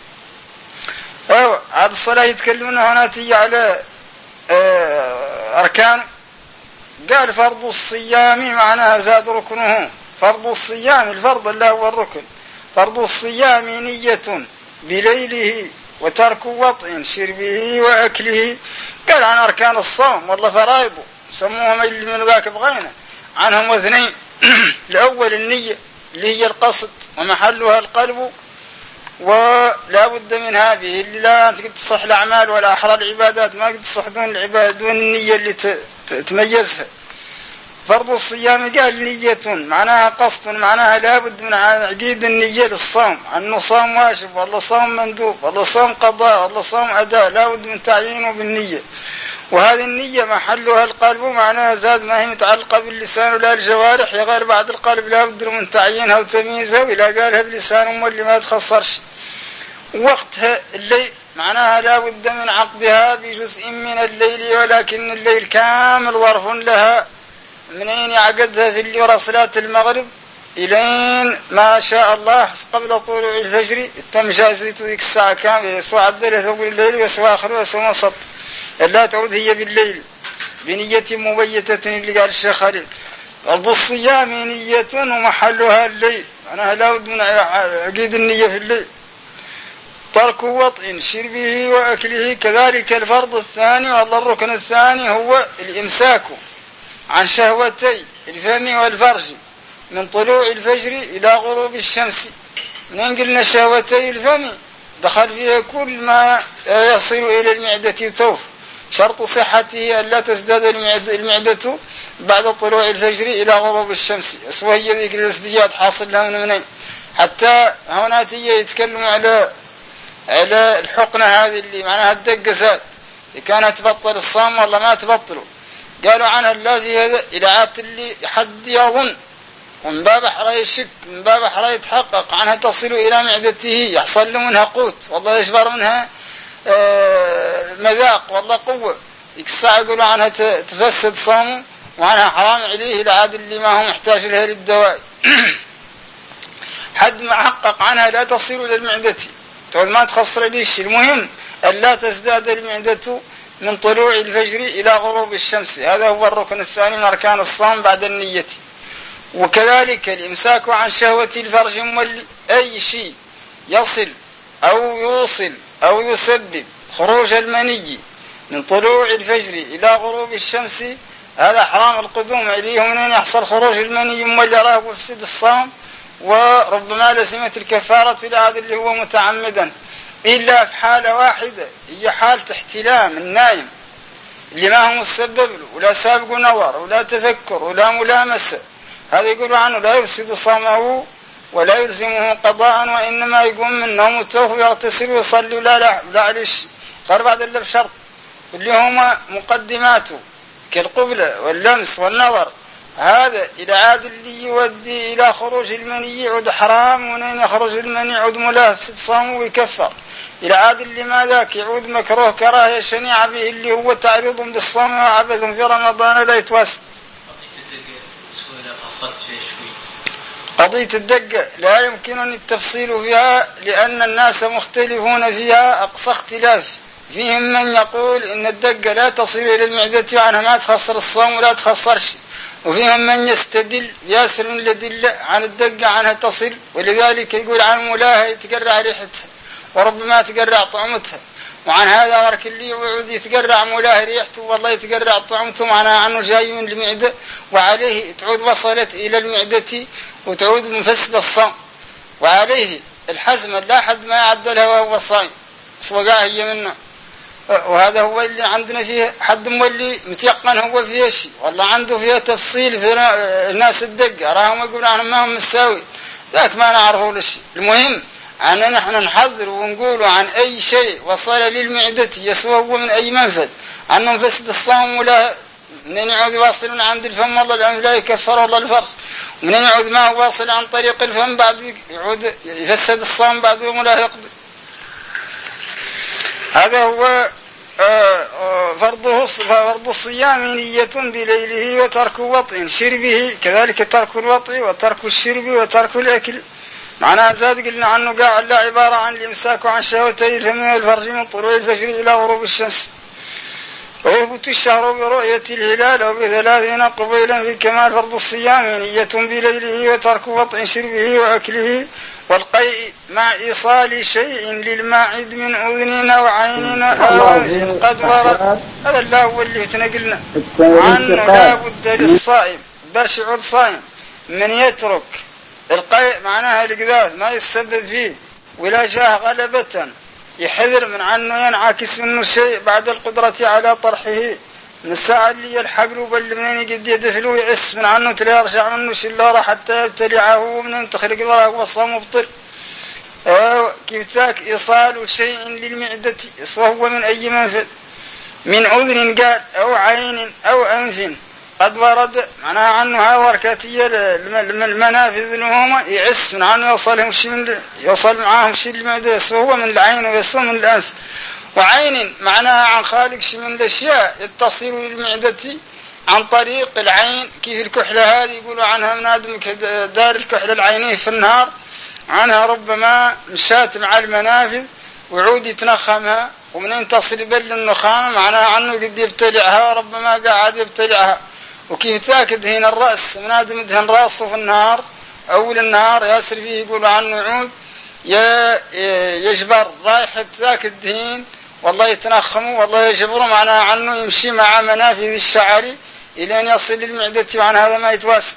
أيوة عاد الصلاة يتكلمون هنا تيجي على أركان. قال فرض الصيام معناها زاد ركنه فرض الصيام الفرض اللي هو الركن. فرض الصيام نية بليله وترك وطء شربه وأكله. قال عن أركان الصوم والله فرائضه سموهم اللي من ذاك بغينا عنهم اثنين. الأول النية اللي هي القصد ومحلها القلب ولا بد منها به اللي لا تقدر تصح الأعمال ولا أحرى العبادات ما قد تصح دون العبادة دون النية اللي تميزها. فرض الصيام قال نية معناها قصد معناها لابد من عقيد النية للصوم أنه صوم واجب والله صوم مندوب والله صوم قضاء والله صوم أداء لابد من تعيينه بالنية. وهذه النية محلها القلب، معناها زاد ما هي متعلقة باللسان ولا الجوارح، يا غير بعد القلب لا بد من تعيينها وتمييزها، وإلا قالها بلسان أم اللي ما تخسرش. وقتها الليل معناها لا بد من عقدها بجزء من الليل، ولكن الليل كامل ظرف لها، منين يعقدها في اللي صلاة المغرب إلين ما شاء الله قبل طلوع الفجر، تم جازته ذيك الساعة كاملة، يسوى عدله فوق الليل ويسوى آخر ويسوى وسط، لا تعود هي بالليل بنية مبيتة اللي قال الشيخ خليل. فرض الصيام نية ومحلها الليل، معناها لا بد من عقيد النية في الليل. ترك وطء شربه وأكله كذلك. الفرض الثاني والله الركن الثاني هو الإمساك عن شهوتي الفم والفرج من طلوع الفجر إلى غروب الشمس. من قلنا شهوتي الفم دخل فيها كل ما يصل إلى المعدة وتوف، شرط صحته ألا تزداد المعدة بعد طلوع الفجر إلى غروب الشمس. وهي ذيك الازدياد حاصل لها من منين، حتى هنا تيجي يتكلموا على على الحقنة هذه اللي معناها الدقزات، كانت تبطل الصام والله ما تبطلوا، قالوا عنها لا في هذا إلى عاد اللي حد يظن، ومن باب حرا يشك، من باب حرا يتحقق عنها تصل إلى معدته، يحصل له منها قوت والله يشبر منها آه مذاق والله قوة، الساعة يقولوا عنها تفسد صامه وعنها حرام عليه إلى عاد اللي ما هو محتاج لها للدواء. حد ما حقق عنها لا تصل إلى المعدة، تقول ما تخسر ليش. المهم ألا تزداد المعدة من طلوع الفجر إلى غروب الشمس، هذا هو الركن الثاني من أركان الصوم بعد النية. وكذلك الإمساك عن شهوة الفرج مولي، أي شيء يصل أو يوصل أو يسبب خروج المني من طلوع الفجر إلى غروب الشمس، هذا حرام القدوم عليه. منين يحصل خروج المني مولي راه يفسد الصوم، وربما لزمت الكفارة لهذا اللي هو متعمدا، إلا في حالة واحدة هي حالة احتلام النايم اللي ما هو مسبب له ولا سابق نظر ولا تفكر ولا ملامسة، هذا يقولوا عنه لا يفسد صومه ولا يلزمه قضاء، وإنما يقوم من نومته ويغتسل ويصلي ولا لا ولا عليش غير بعد اللي بشرط، واللي هما مقدماته كالقبلة واللمس والنظر. هذا إلى عاد اللي يودي إلى خروج المني يعود حرام، ونين يخرج المني يعود ملافسة صومه ويكفر. إلى عاد اللي ما ذاك يعود مكروه كراهية شنيعة به اللي هو تعريض بالصوم وعبث في رمضان لا يتواسى. قضية الدقة لا يمكنني التفصيل فيها لأن الناس مختلفون فيها أقصى اختلاف، فيهم من يقول إن الدقة لا تصل إلى المعدة وعنها ما تخسر الصوم ولا تخسرش، وفيهم من يستدل ياسر الأدلة عن الدقة عنها تصل، ولذلك يقول عن مولاها يتقرع ريحتها وربما يتقرع طعمتها، وعن هذا ورك اللي يعود يتقرع مولاها ريحته والله يتقرع طعمته، معناها عنه جاي من المعدة وعليه تعود وصلت إلى المعدة وتعود مفسد الصوم، وعليه الحزم لا حد ما يعدلها وهو صايم سوقاه هي منه. وهذا هو اللي عندنا فيه حد مولي متيقن هو فيه شيء، والله عنده فيه تفصيل في الناس الدقة راهم يقولون عنهم ما هم مساوي، ذاك ما نعرفه للشيء. المهم أننا نحن نحذر ونقول عن أي شيء وصل للمعدة يسوى من أي منفذ عنه مفسد الصوم، ولا منين يعود واصل عند الفم والله الأنف لا يكفر والله الفرج، ومنين يعود ما هو واصل عن طريق الفم بعد يعود يفسد الصوم بعد يوم لا يقضي. هذا هو فرضه فرض الصيام نية بليله وترك وطء شربه، كذلك ترك الوطء وترك الشرب وترك الأكل. معناها زاد قلنا عنه قاع لا عبارة عن الإمساك عن شهوتي الفم والفرج من طلوع الفجر إلى غروب الشمس. ويثبت الشهر برؤية الهلال أو بثلاثين قبيلا في كمال فرض الصيام نية بليله وترك وطء شربه وأكله والقيء مع إيصال شيء للماعد من أذن أو عين أو أنف قد ورد. هذا الله هو اللي تنقلنا عنه لا بد للصائم باش يعود صائم من يترك القيء معناها القذاف ما يسبب فيه ولا جاه غلبة يحذر من عنه ينعكس منه شيء بعد القدرة على طرحه من الساعة اللي يلحق له بل منين قد يدفلو يعس من عنه تلا يرجع منه شلاره حتى يبتلعه ومنين تخرج وراه والصوم مبطل. كيف تاك إيصال شيء للمعدة وهو من أي منفذ من أذن قال أو عين أو أنف قد ورد معناها عنه هذا ركاتية المنافذ لهم يعس من عنه يوصلهم شيء من يوصل معاهم شيء المعدة يسوه من العين ويسوه من الأنف. وعين معناها عن خالق شيء من الأشياء يتصل للمعدة عن طريق العين، كيف الكحلة هذه يقولوا عنها من آدم دار الكحلة العينيه في النهار، عنها ربما مشات مع المنافذ وعود يتنخمها، ومن تصل بل النخامة معناها عنه قد يبتلعها وربما قاعد يبتلعها. وكيف تاكد هنا الرأس من آدم دهن راسه في النهار أول النهار ياسر فيه يقولوا عنه عود يجبر رايحة ذاك الدهين والله يتنخموا والله يجبروا معناها عنه يمشي مع منافذ الشعر إلى أن يصل للمعدة وعن هذا ما يتواسى.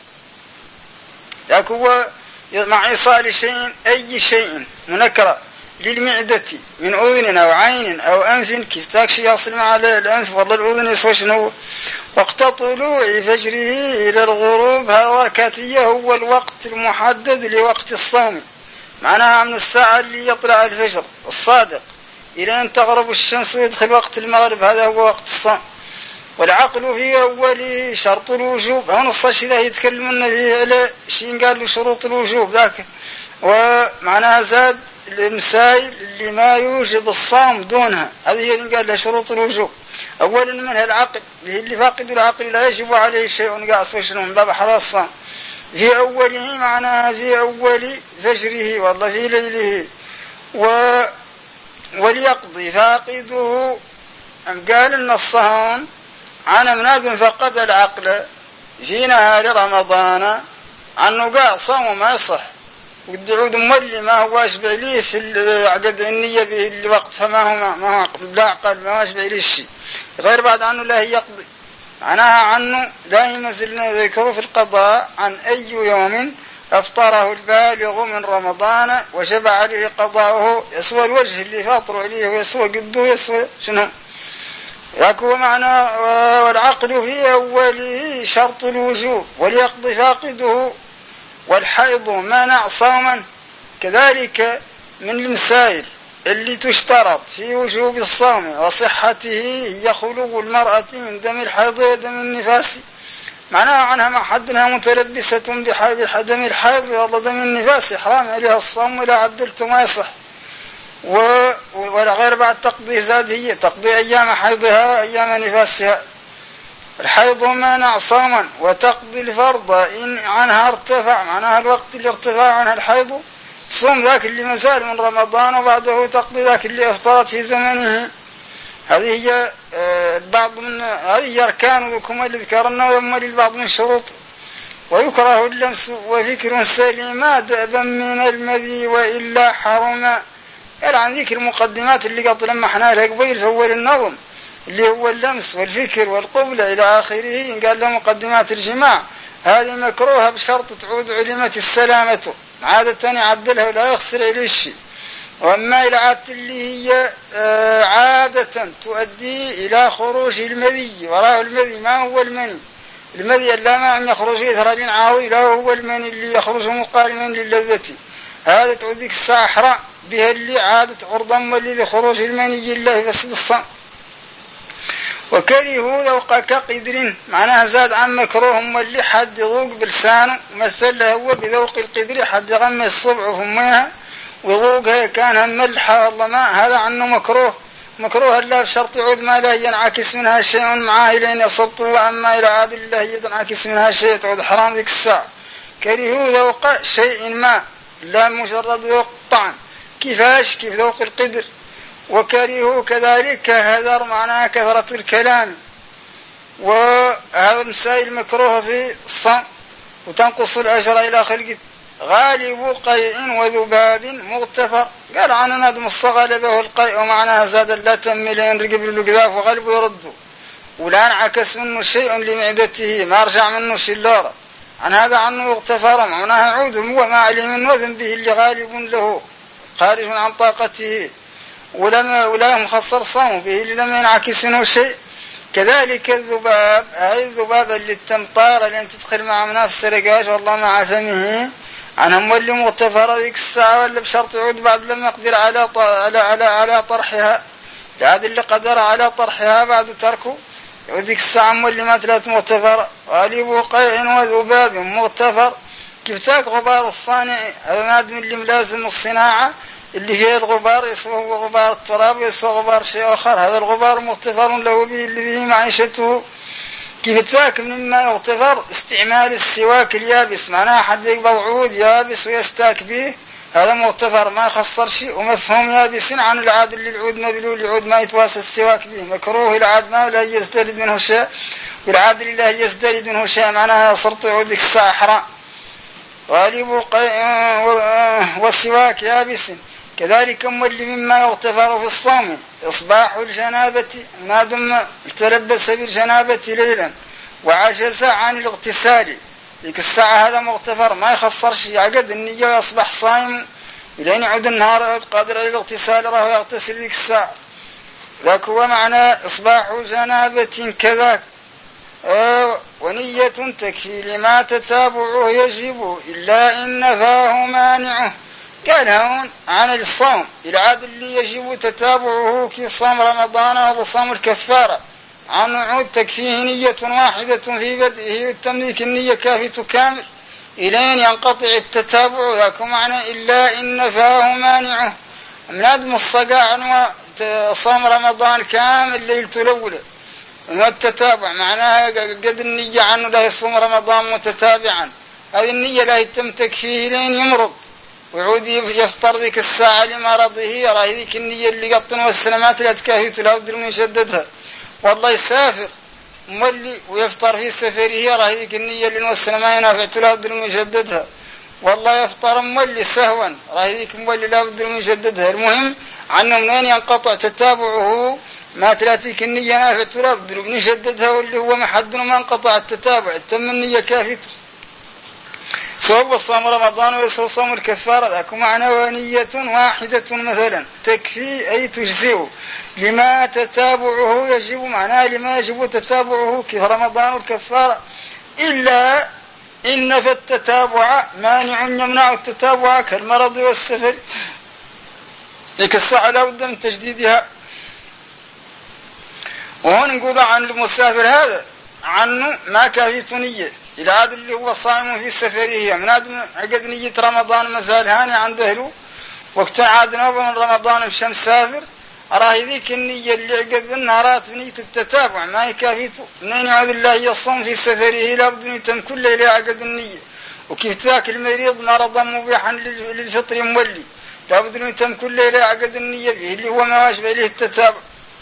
لكن هو مع إيصال شيء أي شيء منكرة للمعدة من أذن أو عين أو أنف، كيف تاكشي يصل مع الأنف والله الأذن يسوى شنو. وقت طلوع فجره إلى الغروب هذا ركاتية هو الوقت المحدد لوقت الصوم، معناها من الساعة اللي يطلع الفجر الصادق إلى أن تغرب الشمس ويدخل وقت المغرب هذا هو وقت الصوم. والعقل في أوله شرط الوجوب، هون الصش له يتكلمون فيه على شيء قال له شروط الوجوب ذاك، ومعناها زاد المسائل اللي ما يوجب الصوم دونها هذه هي اللي قال لها شروط الوجوب. أولا منها العقل اللي فاقد العقل لا يجب عليه شيء قاص وشنو من باب حرام الصوم في أوله معناها في أول فجره والله في ليله. و وليقضي فاقده قال إن الصهون عن مناد فقد العقل في نهار رمضان عنه قاع صوم ما يصح ودي عود مولي ما هو أشبع ليه في عقد النية به الوقت فما هو ما هو لا عقل ما هو أشبع ليه الشيء غير بعد عنه لا يقضي معناها عنه لا يمزلنا ذكره في القضاء عن أي يوم أفطره البالغ من رمضان وشبع عليه قضاؤه يسوى الوجه اللي فاطر عليه ويسوى قده يسوى شنو يكون معنى. والعقل في أوله شرط الوجوب وليقضي فاقده. والحيض منع صوما كذلك من المسائل اللي تشترط في وجوب الصوم وصحته هي خلو المرأة من دم الحيض ودم النفاس، معناها عنها ما حدنها متلبسة بحدم الحيض والله دم النفاس حرام عليها الصوم ولا عدلت ما يصح. ولا غير بعد تقضي زاد هي تقضي أيام حيضها أيام نفاسها. الحيض مانع صوما وتقضي الفرض إن عنها ارتفع معناها الوقت اللي ارتفع عنها الحيض صوم ذاك اللي مازال من رمضان وبعده تقضي ذاك اللي افطرت في زمنه. هذه هي بعض من هذه أركان وكما اللي ذكرنا ويما للبعض من شروط. ويكره اللمس وفكر سليما دأبا من المذي وإلا حرما. قال عن ذيك المقدمات اللي قط لما احنا لها قبيل في أول النظم اللي هو اللمس والفكر والقبلة إلى آخره قال له مقدمات الجماع هذه مكروهة بشرط تعود علمة السلامة عادة يعدلها ولا يخسر عليه الشيء. وأما إلى عادة اللي هي عادة تؤدي إلى خروج المذي وراء المذي ما هو المني المذي لا ما أن يخرج إثرالين عاضي لا هو المني اللي يخرج مقارنا للذة هذا تعودك الساعة حرام بها اللي عادة عرضا واللي لخروج المني الله فسد الصم. وكرهوا ذوق كقدر معناها زاد عن مكروهم واللي حد يذوق بلسانه مثل هو بذوق القدر حد يغمي الصبع فمها وذوقها كان ملحة والله ما هذا عنه مكروه مكروه الله بشرط يعود ما لا ينعكس منها شيء معاه إلى يصرت وأما إلى عاد الله ينعكس منها شيء تعود حرام ذيك الساعة. كرهوا ذوق شيء ما لا مجرد ذوق طعم كيفاش كيف ذوق القدر. وكرهوا كذلك هذر معناها كثرة الكلام وهذا المسائل مكروه في الصم وتنقص الأجر إلى خلق غالب قيء وذباب مغتفر. قال عن ندم الصغلبة والقيء ومعناها زاد لا تملين رقب القذاف وغلب يرده ولا انعكس منه شيء لمعدته ما رجع منه شلورة عن هذا عنه يغتفر معناها عود هو ما عليه من وذنبه اللي غالب له خارج عن طاقته ولم ولا مخصر صوم به اللي لم ينعكس منه شيء. كذلك الذباب هاي الذباب اللي التمطار اللي تدخل مع منافس رقاش والله مع فمه عنهم واللي مغتفر ذيك الساعة ولا بشرط يعود بعد لم يقدر على على على على طرحها لهذا اللي قدر على طرحها بعد تركه وديك الساعة مولي ما ثلاث مغتفر غالي بقيع وذباب مغتفر كيف تاك غبار الصانع هذا مادم اللي ملازم الصناعة اللي فيه الغبار يسوى غبار التراب يسوى غبار شيء آخر هذا الغبار مغتفر له به اللي به معيشته كيف تاك مما يغتفر استعمال السواك اليابس معناها حد يقبض عود يابس ويستاك به هذا مغتفر ما خسر شيء ومفهوم يابس عن العاد اللي العود مبلول العود ما يتواسى السواك به مكروه العاد ما ولا يزدرد منه شيء والعاد اللي لا يزدرد منه شيء معناها صرت عودك الساعة حرام غالب والسواك يابس كذلك مولي مما يغتفر في الصوم إصباح الجنابة ما دم تلبس بالجنابة ليلا وعجز عن الاغتسال ذيك الساعة هذا مغتفر ما يخسر شيء عقد النية يصبح صائم لين يعود النهار قادر على الاغتسال راه يغتسل ذيك الساعة ذاك هو معنى إصباح جنابة كذاك آه ونية تكفي لما تتابعه يجب إلا إن فاه مانعه قال هون عن الصوم العاد اللي يجب تتابعه كي صوم رمضان أو صوم الكفارة عن عود تكفيه نية واحدة في بدئه والتمليك النية كافية كامل إلين ينقطع التتابع ذاك معنى إلا إن فاه مانعه من أدم الصقاع صوم رمضان كامل ليلة الأولى والتتابع معناها قد النية عنه لا يصوم رمضان متتابعا هذه النية لا يتم تكفيه لين يمرض ويعود يفطر ذيك الساعة لمرضه راه ذيك النية اللي قطن والسلامات لا تكافيت لا بدل من يشددها والله يسافر مولي ويفطر في سفره راه ذيك النية اللي نوصل ما ينافعت لا بدل من يشددها والله يفطر مولي سهوا راه ذيك مولي لا بدل من يشددها المهم عنه منين ينقطع تتابعه ما تلاتيك النية نافعت لا بدل من يشددها واللي هو محد ما انقطع التتابع تم النية كافيته سواء صوم رمضان ويسوى صوم الكفارة ذاك معنى ونية واحدة مثلا تكفي أي تجزئ لما تتابعه يجب معناه لما يجب تتابعه كيف رمضان والكفارة إلا إن في التتابع مانع يمنع التتابع كالمرض والسفر لك الساعة لا بد من تجديدها وهون نقول عن المسافر هذا عنه ما كافيته نية العاد اللي هو صائم في سفره من آدم عقد نية رمضان مازال هاني عند أهله وقت عاد نوبة من رمضان بشمس سافر راه ذيك النية اللي عقد النهارات بنية التتابع ما يكافيته منين يعود الله يصوم في سفره لابد أن يتم كل ليلة عقد النية وكيف تاك المريض مرضا مبيحا للفطر مولي لابد أن يتم كل ليلة عقد النية به اللي هو ما واجب إليه التتابع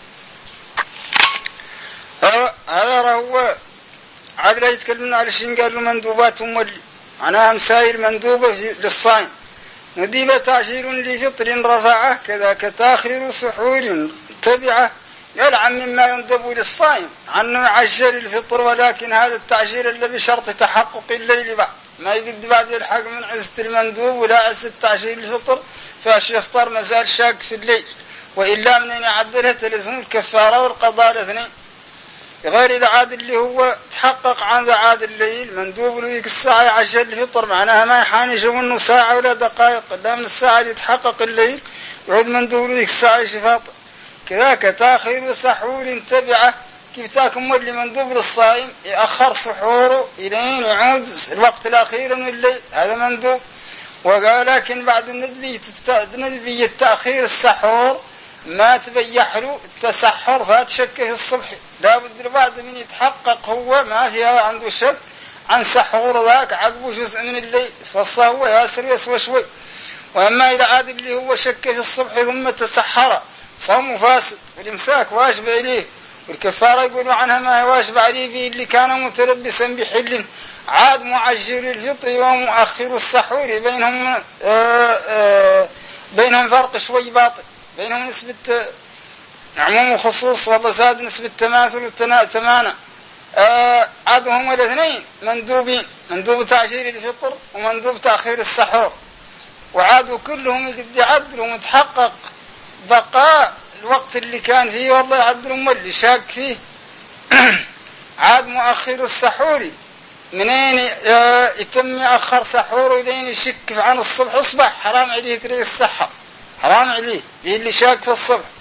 هذا هو عاد لا يتكلمنا على شيء قالوا مندوبات مولي معناها مسائل مندوبة للصائم نديب تعجيل لفطر رفعه كذاك تاخير سحور تبعه يلعن مما يندب للصائم عنه عجل الفطر ولكن هذا التعجيل اللي بشرط تحقق الليل بعد ما يقد بعد يلحق من عزة المندوب ولا عزة تعجيل الفطر فاش يفطر مازال شاك في الليل وإلا منين يعدلها تلزم الكفارة والقضاء الاثنين غير العاد اللي هو تحقق عن عاد الليل مندوب له ذيك الساعة يعجل الفطر معناها ما يحانج منه ساعة ولا دقائق لا من الساعة اللي يتحقق الليل يعود مندوب له ذيك الساعة يشفاطر كذاك تاخير سحور تبعه كيف تاكم مولي مندوب للصائم يأخر سحوره إلين يعود الوقت الأخير من الليل هذا مندوب وقال لكن بعد الندبي ندبي التأخير السحور ما تبيح له التسحر فاتشكه الصبح لا بد بعد من يتحقق هو ما فيها عنده شك عن سحور ذاك عقبه جزء من الليل يسوى هو ياسر يسوى شوي وأما إلى عاد اللي هو شك في الصبح ثم تسحر صوم فاسد والإمساك واجب إليه والكفارة يقولوا عنها ما هي واجب عليه فيه اللي كان متلبسا بحل عاد معجل الفطر ومؤخر السحور بينهم آآ آآ بينهم فرق شوي باطل بينهم نسبة عموم وخصوص والله زاد نسبة تماثل والتمانع آه عادهم الاثنين مندوبين مندوب تعجيل الفطر ومندوب تأخير السحور وعادوا كلهم قد يعدلوا متحقق بقاء الوقت اللي كان فيه والله يعدلوا مولي شاك فيه عاد مؤخر السحور منين آه يتم يأخر سحوره لين يشك عن الصبح اصبح حرام عليه تريد السحر حرام عليه به اللي شاك في الصبح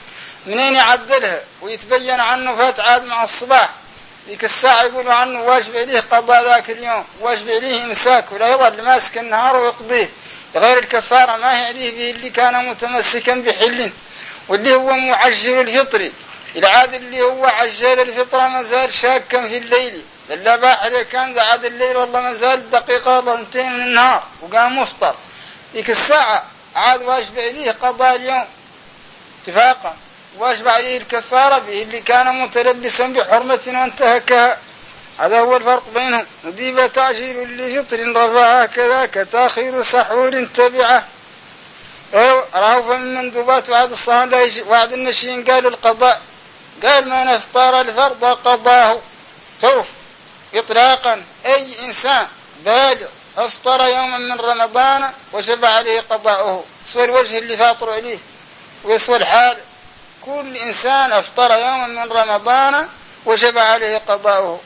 منين يعدلها ويتبين عنه فات عاد مع الصباح ذيك الساعة يقولوا عنه واجب عليه قضاء ذاك اليوم، واجب عليه إمساك ولا يظل ماسك النهار ويقضيه، غير الكفارة ما هي عليه به اللي كان متمسكا بحل، واللي هو معجل الفطر العاد اللي هو عجل الفطرة ما زال شاكا في الليل، إلا باحر كان ذا عاد الليل والله ما زال دقيقة والله انتين من النهار وقام مفطر، ذيك الساعة عاد واجب عليه قضاء اليوم اتفاقا، واجب عليه الكفارة به اللي كان متلبسا بحرمة وانتهكها. هذا هو الفرق بينهم. نديب تعجيل لفطر رفع هكذا كتاخير سحور تبعه. ايوه راهو فمن مندوبات وعد الصلاة وعد النشين قالوا القضاء، قال ما نفطر الفرض قضاه توف اطلاقا. اي انسان بالغ افطر يوما من رمضان وجب عليه قضاؤه، سوى الوجه اللي فاطر عليه ويسوى الحال. كل إنسان أفطر يوما من رمضان وجب عليه قضاؤه،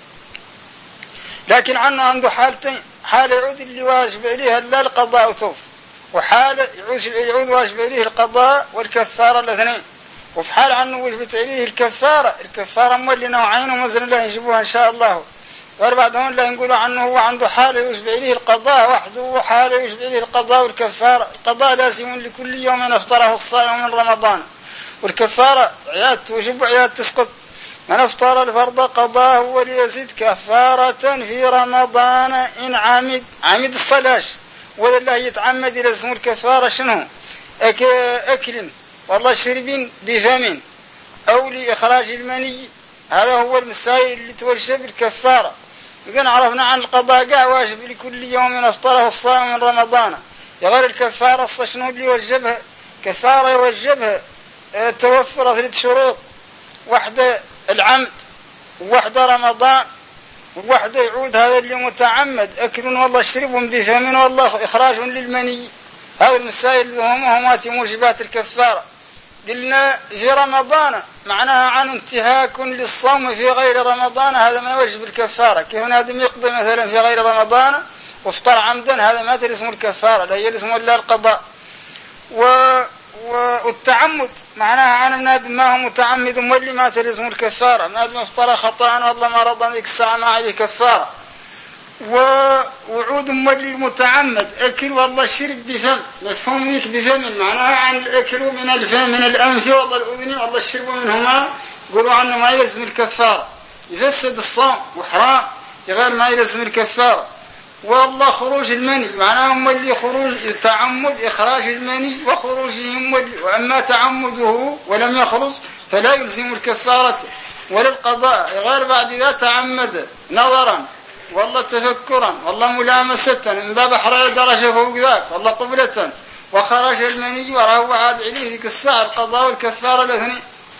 لكن عنه عنده حالتين، حال يعود اللي واجب عليه لا القضاء توف، وحال يعود واجب عليه القضاء والكفارة الاثنين. وفي حال عنه وجبت عليه الكفارة، الكفارة مولي نوعين ومزن الله يجيبوها إن شاء الله، واربعدهم لا يقولوا عنه هو عنده حال يوجب عليه القضاء وحده وحال يوجب عليه القضاء والكفارة. القضاء لازم لكل يوم أفطره الصائم من رمضان، والكفارة عياد توجب وعياد تسقط. من افطر الفرض قضاه وليزيد كفارة في رمضان إن عمد عمد الصلاة ولا يتعمد إلى اسم الكفارة شنو أك أكل والله شرب بفم أو لإخراج المني، هذا هو المسائل اللي توجب الكفارة. إذن عرفنا عن القضاء قاع واجب لكل يوم افطره الصائم من رمضان. غير الكفارة شنو اللي يوجبها كفارة يوجبها توفر ثلاث شروط، واحدة العمد وواحدة رمضان وواحدة يعود هذا اللي متعمد أكل والله شرب بفم والله إخراج للمني. هذه المسائل همهمات موجبات الكفارة. قلنا في رمضان معناها عن انتهاك للصوم في غير رمضان، هذا ما يوجب الكفارة. كيف نادم يقضي مثلا في غير رمضان وافطر عمدا، هذا ما تلزم الكفارة، لا يلزم إلا القضاء. و والتعمد معناها عن النادم ما هو متعمد مولي ما تلزم الكفارة، ما دام افطر خطأ والله مرضا ذيك الساعة ما عليه كفارة. ووعود مولي المتعمد أكل والله شرب بفم، مفهوم ذيك بفم معناها عن الأكل من الفم من الأنف والله الأذن والله الشرب منهما، يقولوا عنه ما يلزم الكفارة، يفسد الصوم وحرام غير ما يلزم الكفارة. والله خروج المني معناه مولي خروج تعمد إخراج المني وخروجهم مولي، وأما تعمده ولم يخرج فلا يلزم الكفارة ولا القضاء غير بعد إذا تعمد نظرا والله تفكرا والله ملامسة من باب حرية درجة فوق ذاك والله قبلة وخرج المني وراه عاد عليه ذيك الساعة القضاء والكفارة الاثنين.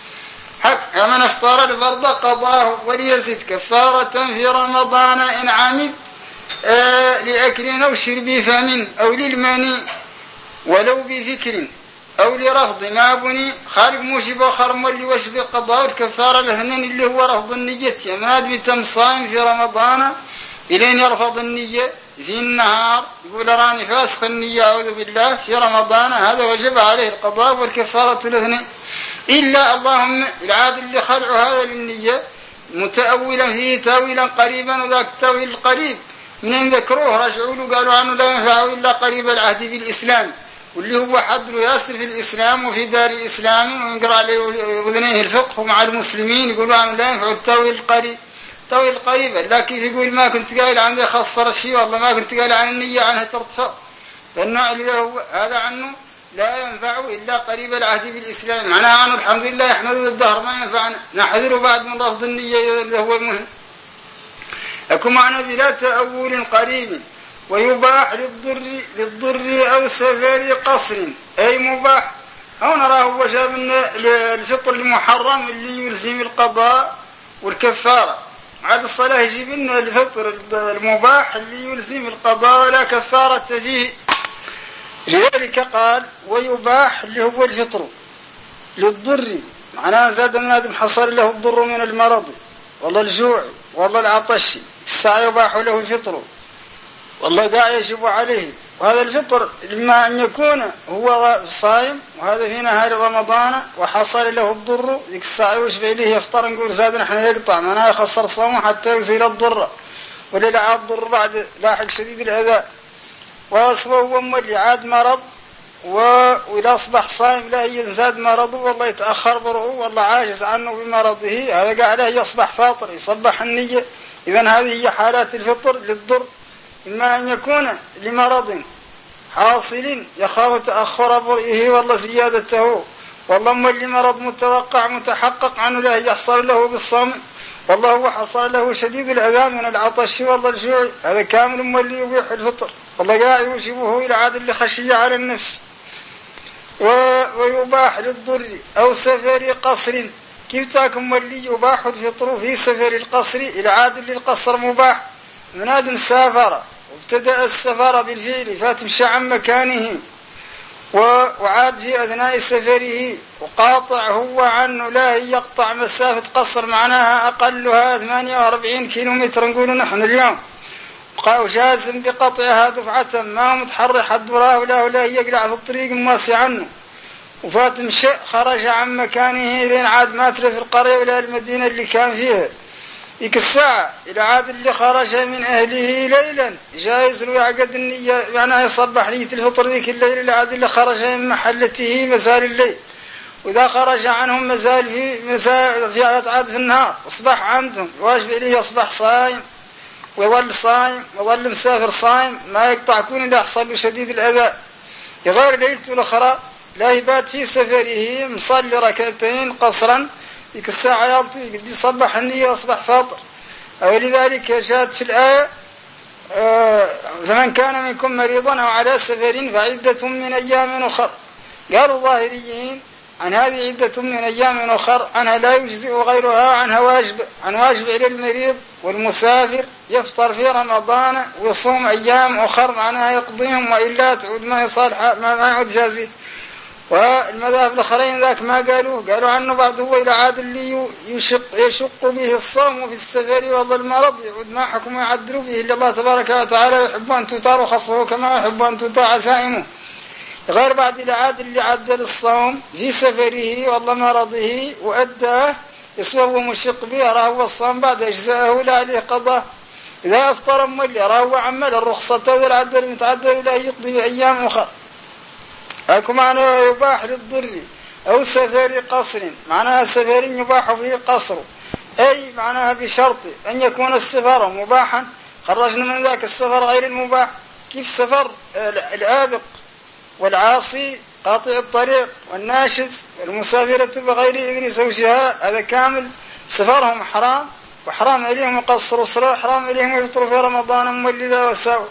حق من افطر الفرض قضاه وليزيد كفارة في رمضان إن عمد آه لأكل أو شرب فم أو للمني ولو بفكر أو لرفض ما بني خارج موجب وخرم واللي وجب القضاء والكفارة الاثنين اللي هو رفض النية. يماد بتم صائم في رمضان إلين يرفض النية في النهار يقول راني فاسخ النية أعوذ بالله في رمضان، هذا وجب عليه القضاء والكفارة الاثنين. إلا اللهم العاد اللي خلعوا هذا للنية متأولا فيه تاويلا قريبا، وذاك التاويل القريب من ذكروه رجعوا له قالوا عنه لا ينفعه إلا قريب العهد بالإسلام، واللي هو حضر ياسر في الإسلام وفي دار الإسلام وينقرأ عليه أذنيه الفقه مع المسلمين، يقولوا عنه لا ينفع التاويل القريب. التاويل القريب لا كيف يقول ما كنت قايل عنده خسر الشيء والله ما كنت قايل عن النية عنها ترتفض، فالنوع اللي هو هذا عنه لا ينفع إلا قريب العهد بالإسلام، معناها عنه الحمد لله يحمد الدهر ما ينفعنا، نحذره بعد من رفض النية اللي هو المهم. يكون معنا بلا تأول قريب ويباح للضر للضر أو سفر قصر أي مباح. هنا راه وجب الفطر المحرم اللي يلزم القضاء والكفارة، عاد الصلاة يجيب لنا الفطر المباح اللي يلزم القضاء ولا كفارة فيه. لذلك قال ويباح اللي هو الفطر للضر، معناه زاد من آدم حصل له الضر من المرض والله الجوع والله العطش، الساعة يباح له الفطر والله قاع يجب عليه وهذا الفطر إما أن يكون هو صائم وهذا في نهار رمضان وحصل له الضر ذيك الساعة ويشبه إليه يفطر نقول زاد نحن يقطع معناه يخسر صومه حتى يزيل الضر ولا لا الضر بعد لاحق شديد الأذى وأصبه هو مولي عاد مرض وإذا أصبح صائم لا يزداد مرضه والله يتأخر برؤه والله عاجز عنه بمرضه هذا قاعد يصبح فاطر يصبح النية. إذن هذه هي حالات الفطر للضر إما أن يكون لمرض حاصل يخاف تأخر برئه والله زيادته والله مولي مرض متوقع متحقق عنه لا يحصل له بالصوم والله هو حصل له شديد الأذى من العطش والله الجوع هذا كامل مولي يبيح الفطر والله قاعد يوجبه إلى عاد اللي خشية على النفس. ويباح للضر أو سفر قصر كيف تاكم مولي يباح الفطر في سفر القصر إلى عاد اللي القصر مباح من آدم سافر وابتدأ السفر بالفعل فاتمشى عن مكانه وعاد في أثناء سفره وقاطع هو عنه لا يقطع مسافة قصر معناها أقلها ثمانية وأربعين كيلومتر نقول نحن اليوم وجازم بقطعها دفعة ما متحرك حد وراه ولا ولا يقلع في الطريق مواسع عنه وفاتمشى خرج عن مكانه لين عاد ما ترى في القرية ولا المدينة اللي كان فيها ذيك الساعة إلى عاد اللي خرج من أهله ليلا جايز له يعقد النية معناها يصبح نية الفطر ذيك الليل إلى عاد اللي خرج من محلته مزال الليل وإذا خرج عنهم مزال في مزال في عاد في النهار أصبح عندهم واجب إليه يصبح صايم ويظل صايم وظل مسافر صايم ما يقطع كون إلا يحصل له شديد الأذى يغير ليلته الأخرى لا يبات في سفره مصلي ركعتين قصرا ذيك الساعة يالطو يقد يصبح النية وأصبح فاطر. ولذلك جاءت في الآية آه فمن كان منكم مريضا أو على سفر فعدة من أيام أخر قالوا الظاهريين عن هذه عدة من أيام أخر عنها لا يجزئ غيرها عنها واجب عن واجب إلى المريض والمسافر يفطر في رمضان ويصوم أيام أخر معناها يقضيهم وإلا تعود ما يصالح ما يعود جازي. والمذاهب الآخرين ذاك ما قالوا قالوا عنه بعض هو إلى عاد اللي يشق يشق به الصوم في السفر والله المرض يعود ما حكم يعدلوا به إلا الله تبارك وتعالى يحب أن تطار خصه كما يحب أن تطاع عزائمه غير بعد إلى عاد اللي عدل الصوم في سفره والله مرضه وأداه يسوى مشق به راه الصوم بعد أجزاءه لا عليه قضاء. إذا أفطر مولي راه عمل الرخصة وذا العدل المتعدل لا يقضي بأيام أخرى. أكو معنى يباح للضر أو سفر قصر معناها سفر يباح فيه قصر أي معناها بشرط أن يكون السفر مباحا خرجنا من ذاك السفر غير المباح كيف سفر الآبق والعاصي قاطع الطريق والناشز والمسافرة بغير إذن زوجها هذا كامل سفرهم حرام وحرام عليهم يقصروا الصلاة حرام عليهم يفطروا في رمضان مولدا وساو.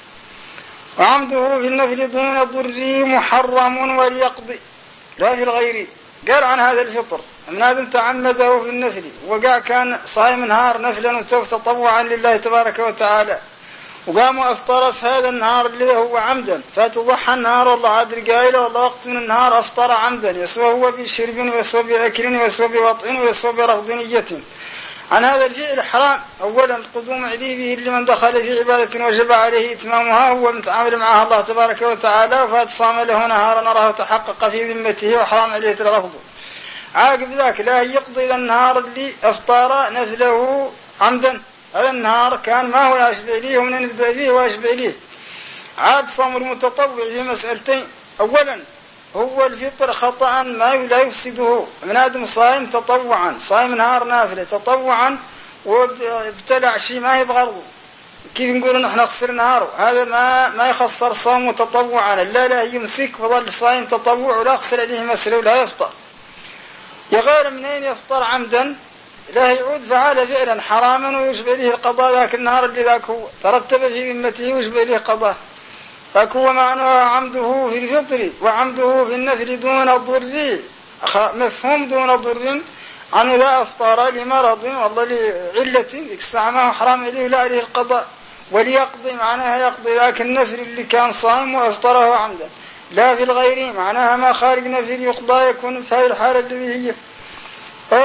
وعمده في النفل دون الضر محرم وليقضي لا في الغير. قال عن هذا الفطر من آدم تعمده في النفل وقع كان صايم نهار نفلا وتطوعا لله تبارك وتعالى وقام وافطر في هذا النهار اللي هو عمدا فتضحى النهار والله عاد قايله والله وقت من النهار افطر عمدا يسوى هو بشرب ويسوى بأكل ويسوى بوطء ويسوى برفض نية. عن هذا الفعل حرام أولا القدوم عليه به لمن دخل في عبادة وجب عليه إتمامها هو متعامل معها الله تبارك وتعالى وفات صام له نهارا نراه تحقق في ذمته وحرام عليه الرفض. عاقب ذاك لا يقضي ذا النهار اللي افطار نفله عمدا هذا النهار كان ما هو واجب عليه ومن نبدأ به واجب عليه. عاد صوم المتطوع في مسألتين أولا هو الفطر خطأ ما لا يفسده من آدم صائم تطوعا صائم نهار نافلة تطوعا وابتلع شيء ما يبغرضه كيف نقول نحن نخسر نهاره هذا ما ما يخسر صوم تطوعا لا لا يمسك وظل صائم تطوع ولا يخسر عليه مسألة ولا يفطر. يغير منين يفطر عمدا لا يعود فعال فعلا حراما ويجب عليه القضاء ذاك النهار اللي ذاك هو ترتب في ذمته ويجب عليه قضاء ذاك هو معناه عمده في الفطر وعمده في النفل دون ضر مفهوم دون ضر عنه إذا أفطر لمرض والله لعلة ذيك الساعة ما هو حرام عليه ولا عليه القضاء وليقضي معناها يقضي ذاك النفل اللي كان صائم وأفطره عمدا لا في الغير معناها ما خارج نفل يقضى يكون في هذه الحالة الذي هي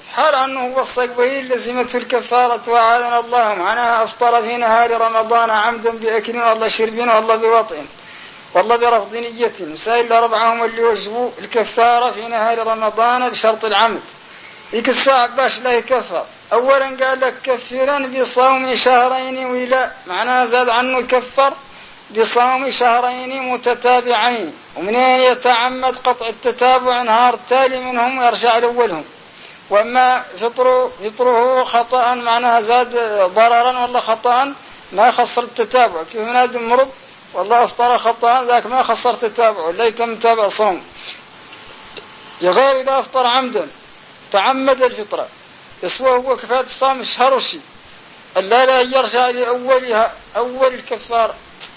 في حال أنه وصق به لزمته الكفارة وأعاذنا الله، معناها أفطر في نهار رمضان عمدا بأكل والله شرب والله بوطئ والله برفض نية. مسائل الأربعة هم اللي وجبوا الكفارة في نهار رمضان بشرط العمد. ذيك الساعة باش لا يكفر. أولا قال لك كفرا بصوم شهرين ولا، معناها زاد عنه يكفر بصوم شهرين متتابعين. ومنين يتعمد قطع التتابع نهار التالي منهم ويرجع لأولهم. وأما فطره, فطره خطأ معناها زاد ضررا ولا خطأ ما خسر التتابع. كيف مناد مرض والله افطر خطأ ذاك ما خسر التتابع ولا يتم تابع صوم. يغير إذا افطر عمدا تعمد الفطرة يسوى هو كفاية الصوم الشهر وشي ألا لا يرجع لأولها أول الكفارة.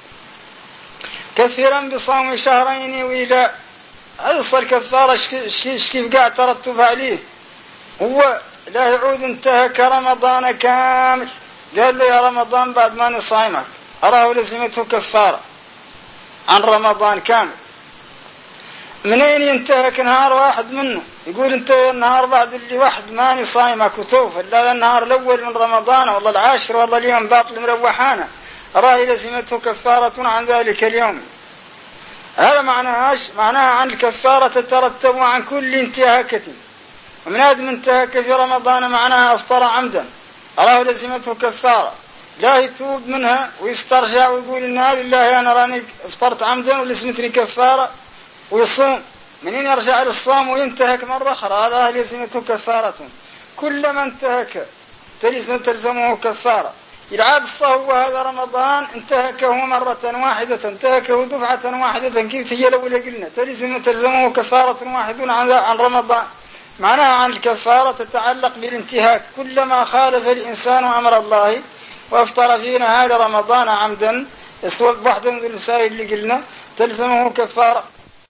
كفرا بصوم شهرين وإلى هذا الكفارة كيف قاعد ترتب عليه هو لا يعود انتهك رمضان كامل. قال له يا رمضان بعد ما نصايمك أراه لزمته كفارة عن رمضان كامل. منين ينتهك نهار واحد منه؟ يقول انت النهار بعد اللي واحد ماني صايمك وتوفى، لا النهار الأول من رمضان والله العاشر والله اليوم باطل مروحانا أراه لزمته كفارة عن ذلك اليوم. هذا معناهاش معناها عن الكفارة تترتب عن كل انتهاكة. ومن آدم انتهك في رمضان معناها أفطر عمدا أراه لزمته كفارة، لا يتوب منها ويسترجع ويقول إنها لله أنا راني افطرت عمدا ولزمتني كفارة ويصوم. منين يرجع للصوم وينتهك مرة أخرى هذا لزمته كفارة. كلما انتهك تلزمه كفارة. العاد الصهو هذا رمضان انتهكه مرة واحدة انتهكه دفعة واحدة كيف تجي الأولى قلنا تلزم تلزمه كفارة واحدة عن رمضان. معناها عن الكفارة تتعلق بالانتهاك. كلما خالف الإنسان أمر الله وافطر في نهار رمضان عمدا يستوى بواحدة من المسائل اللي قلنا تلزمه كفارة.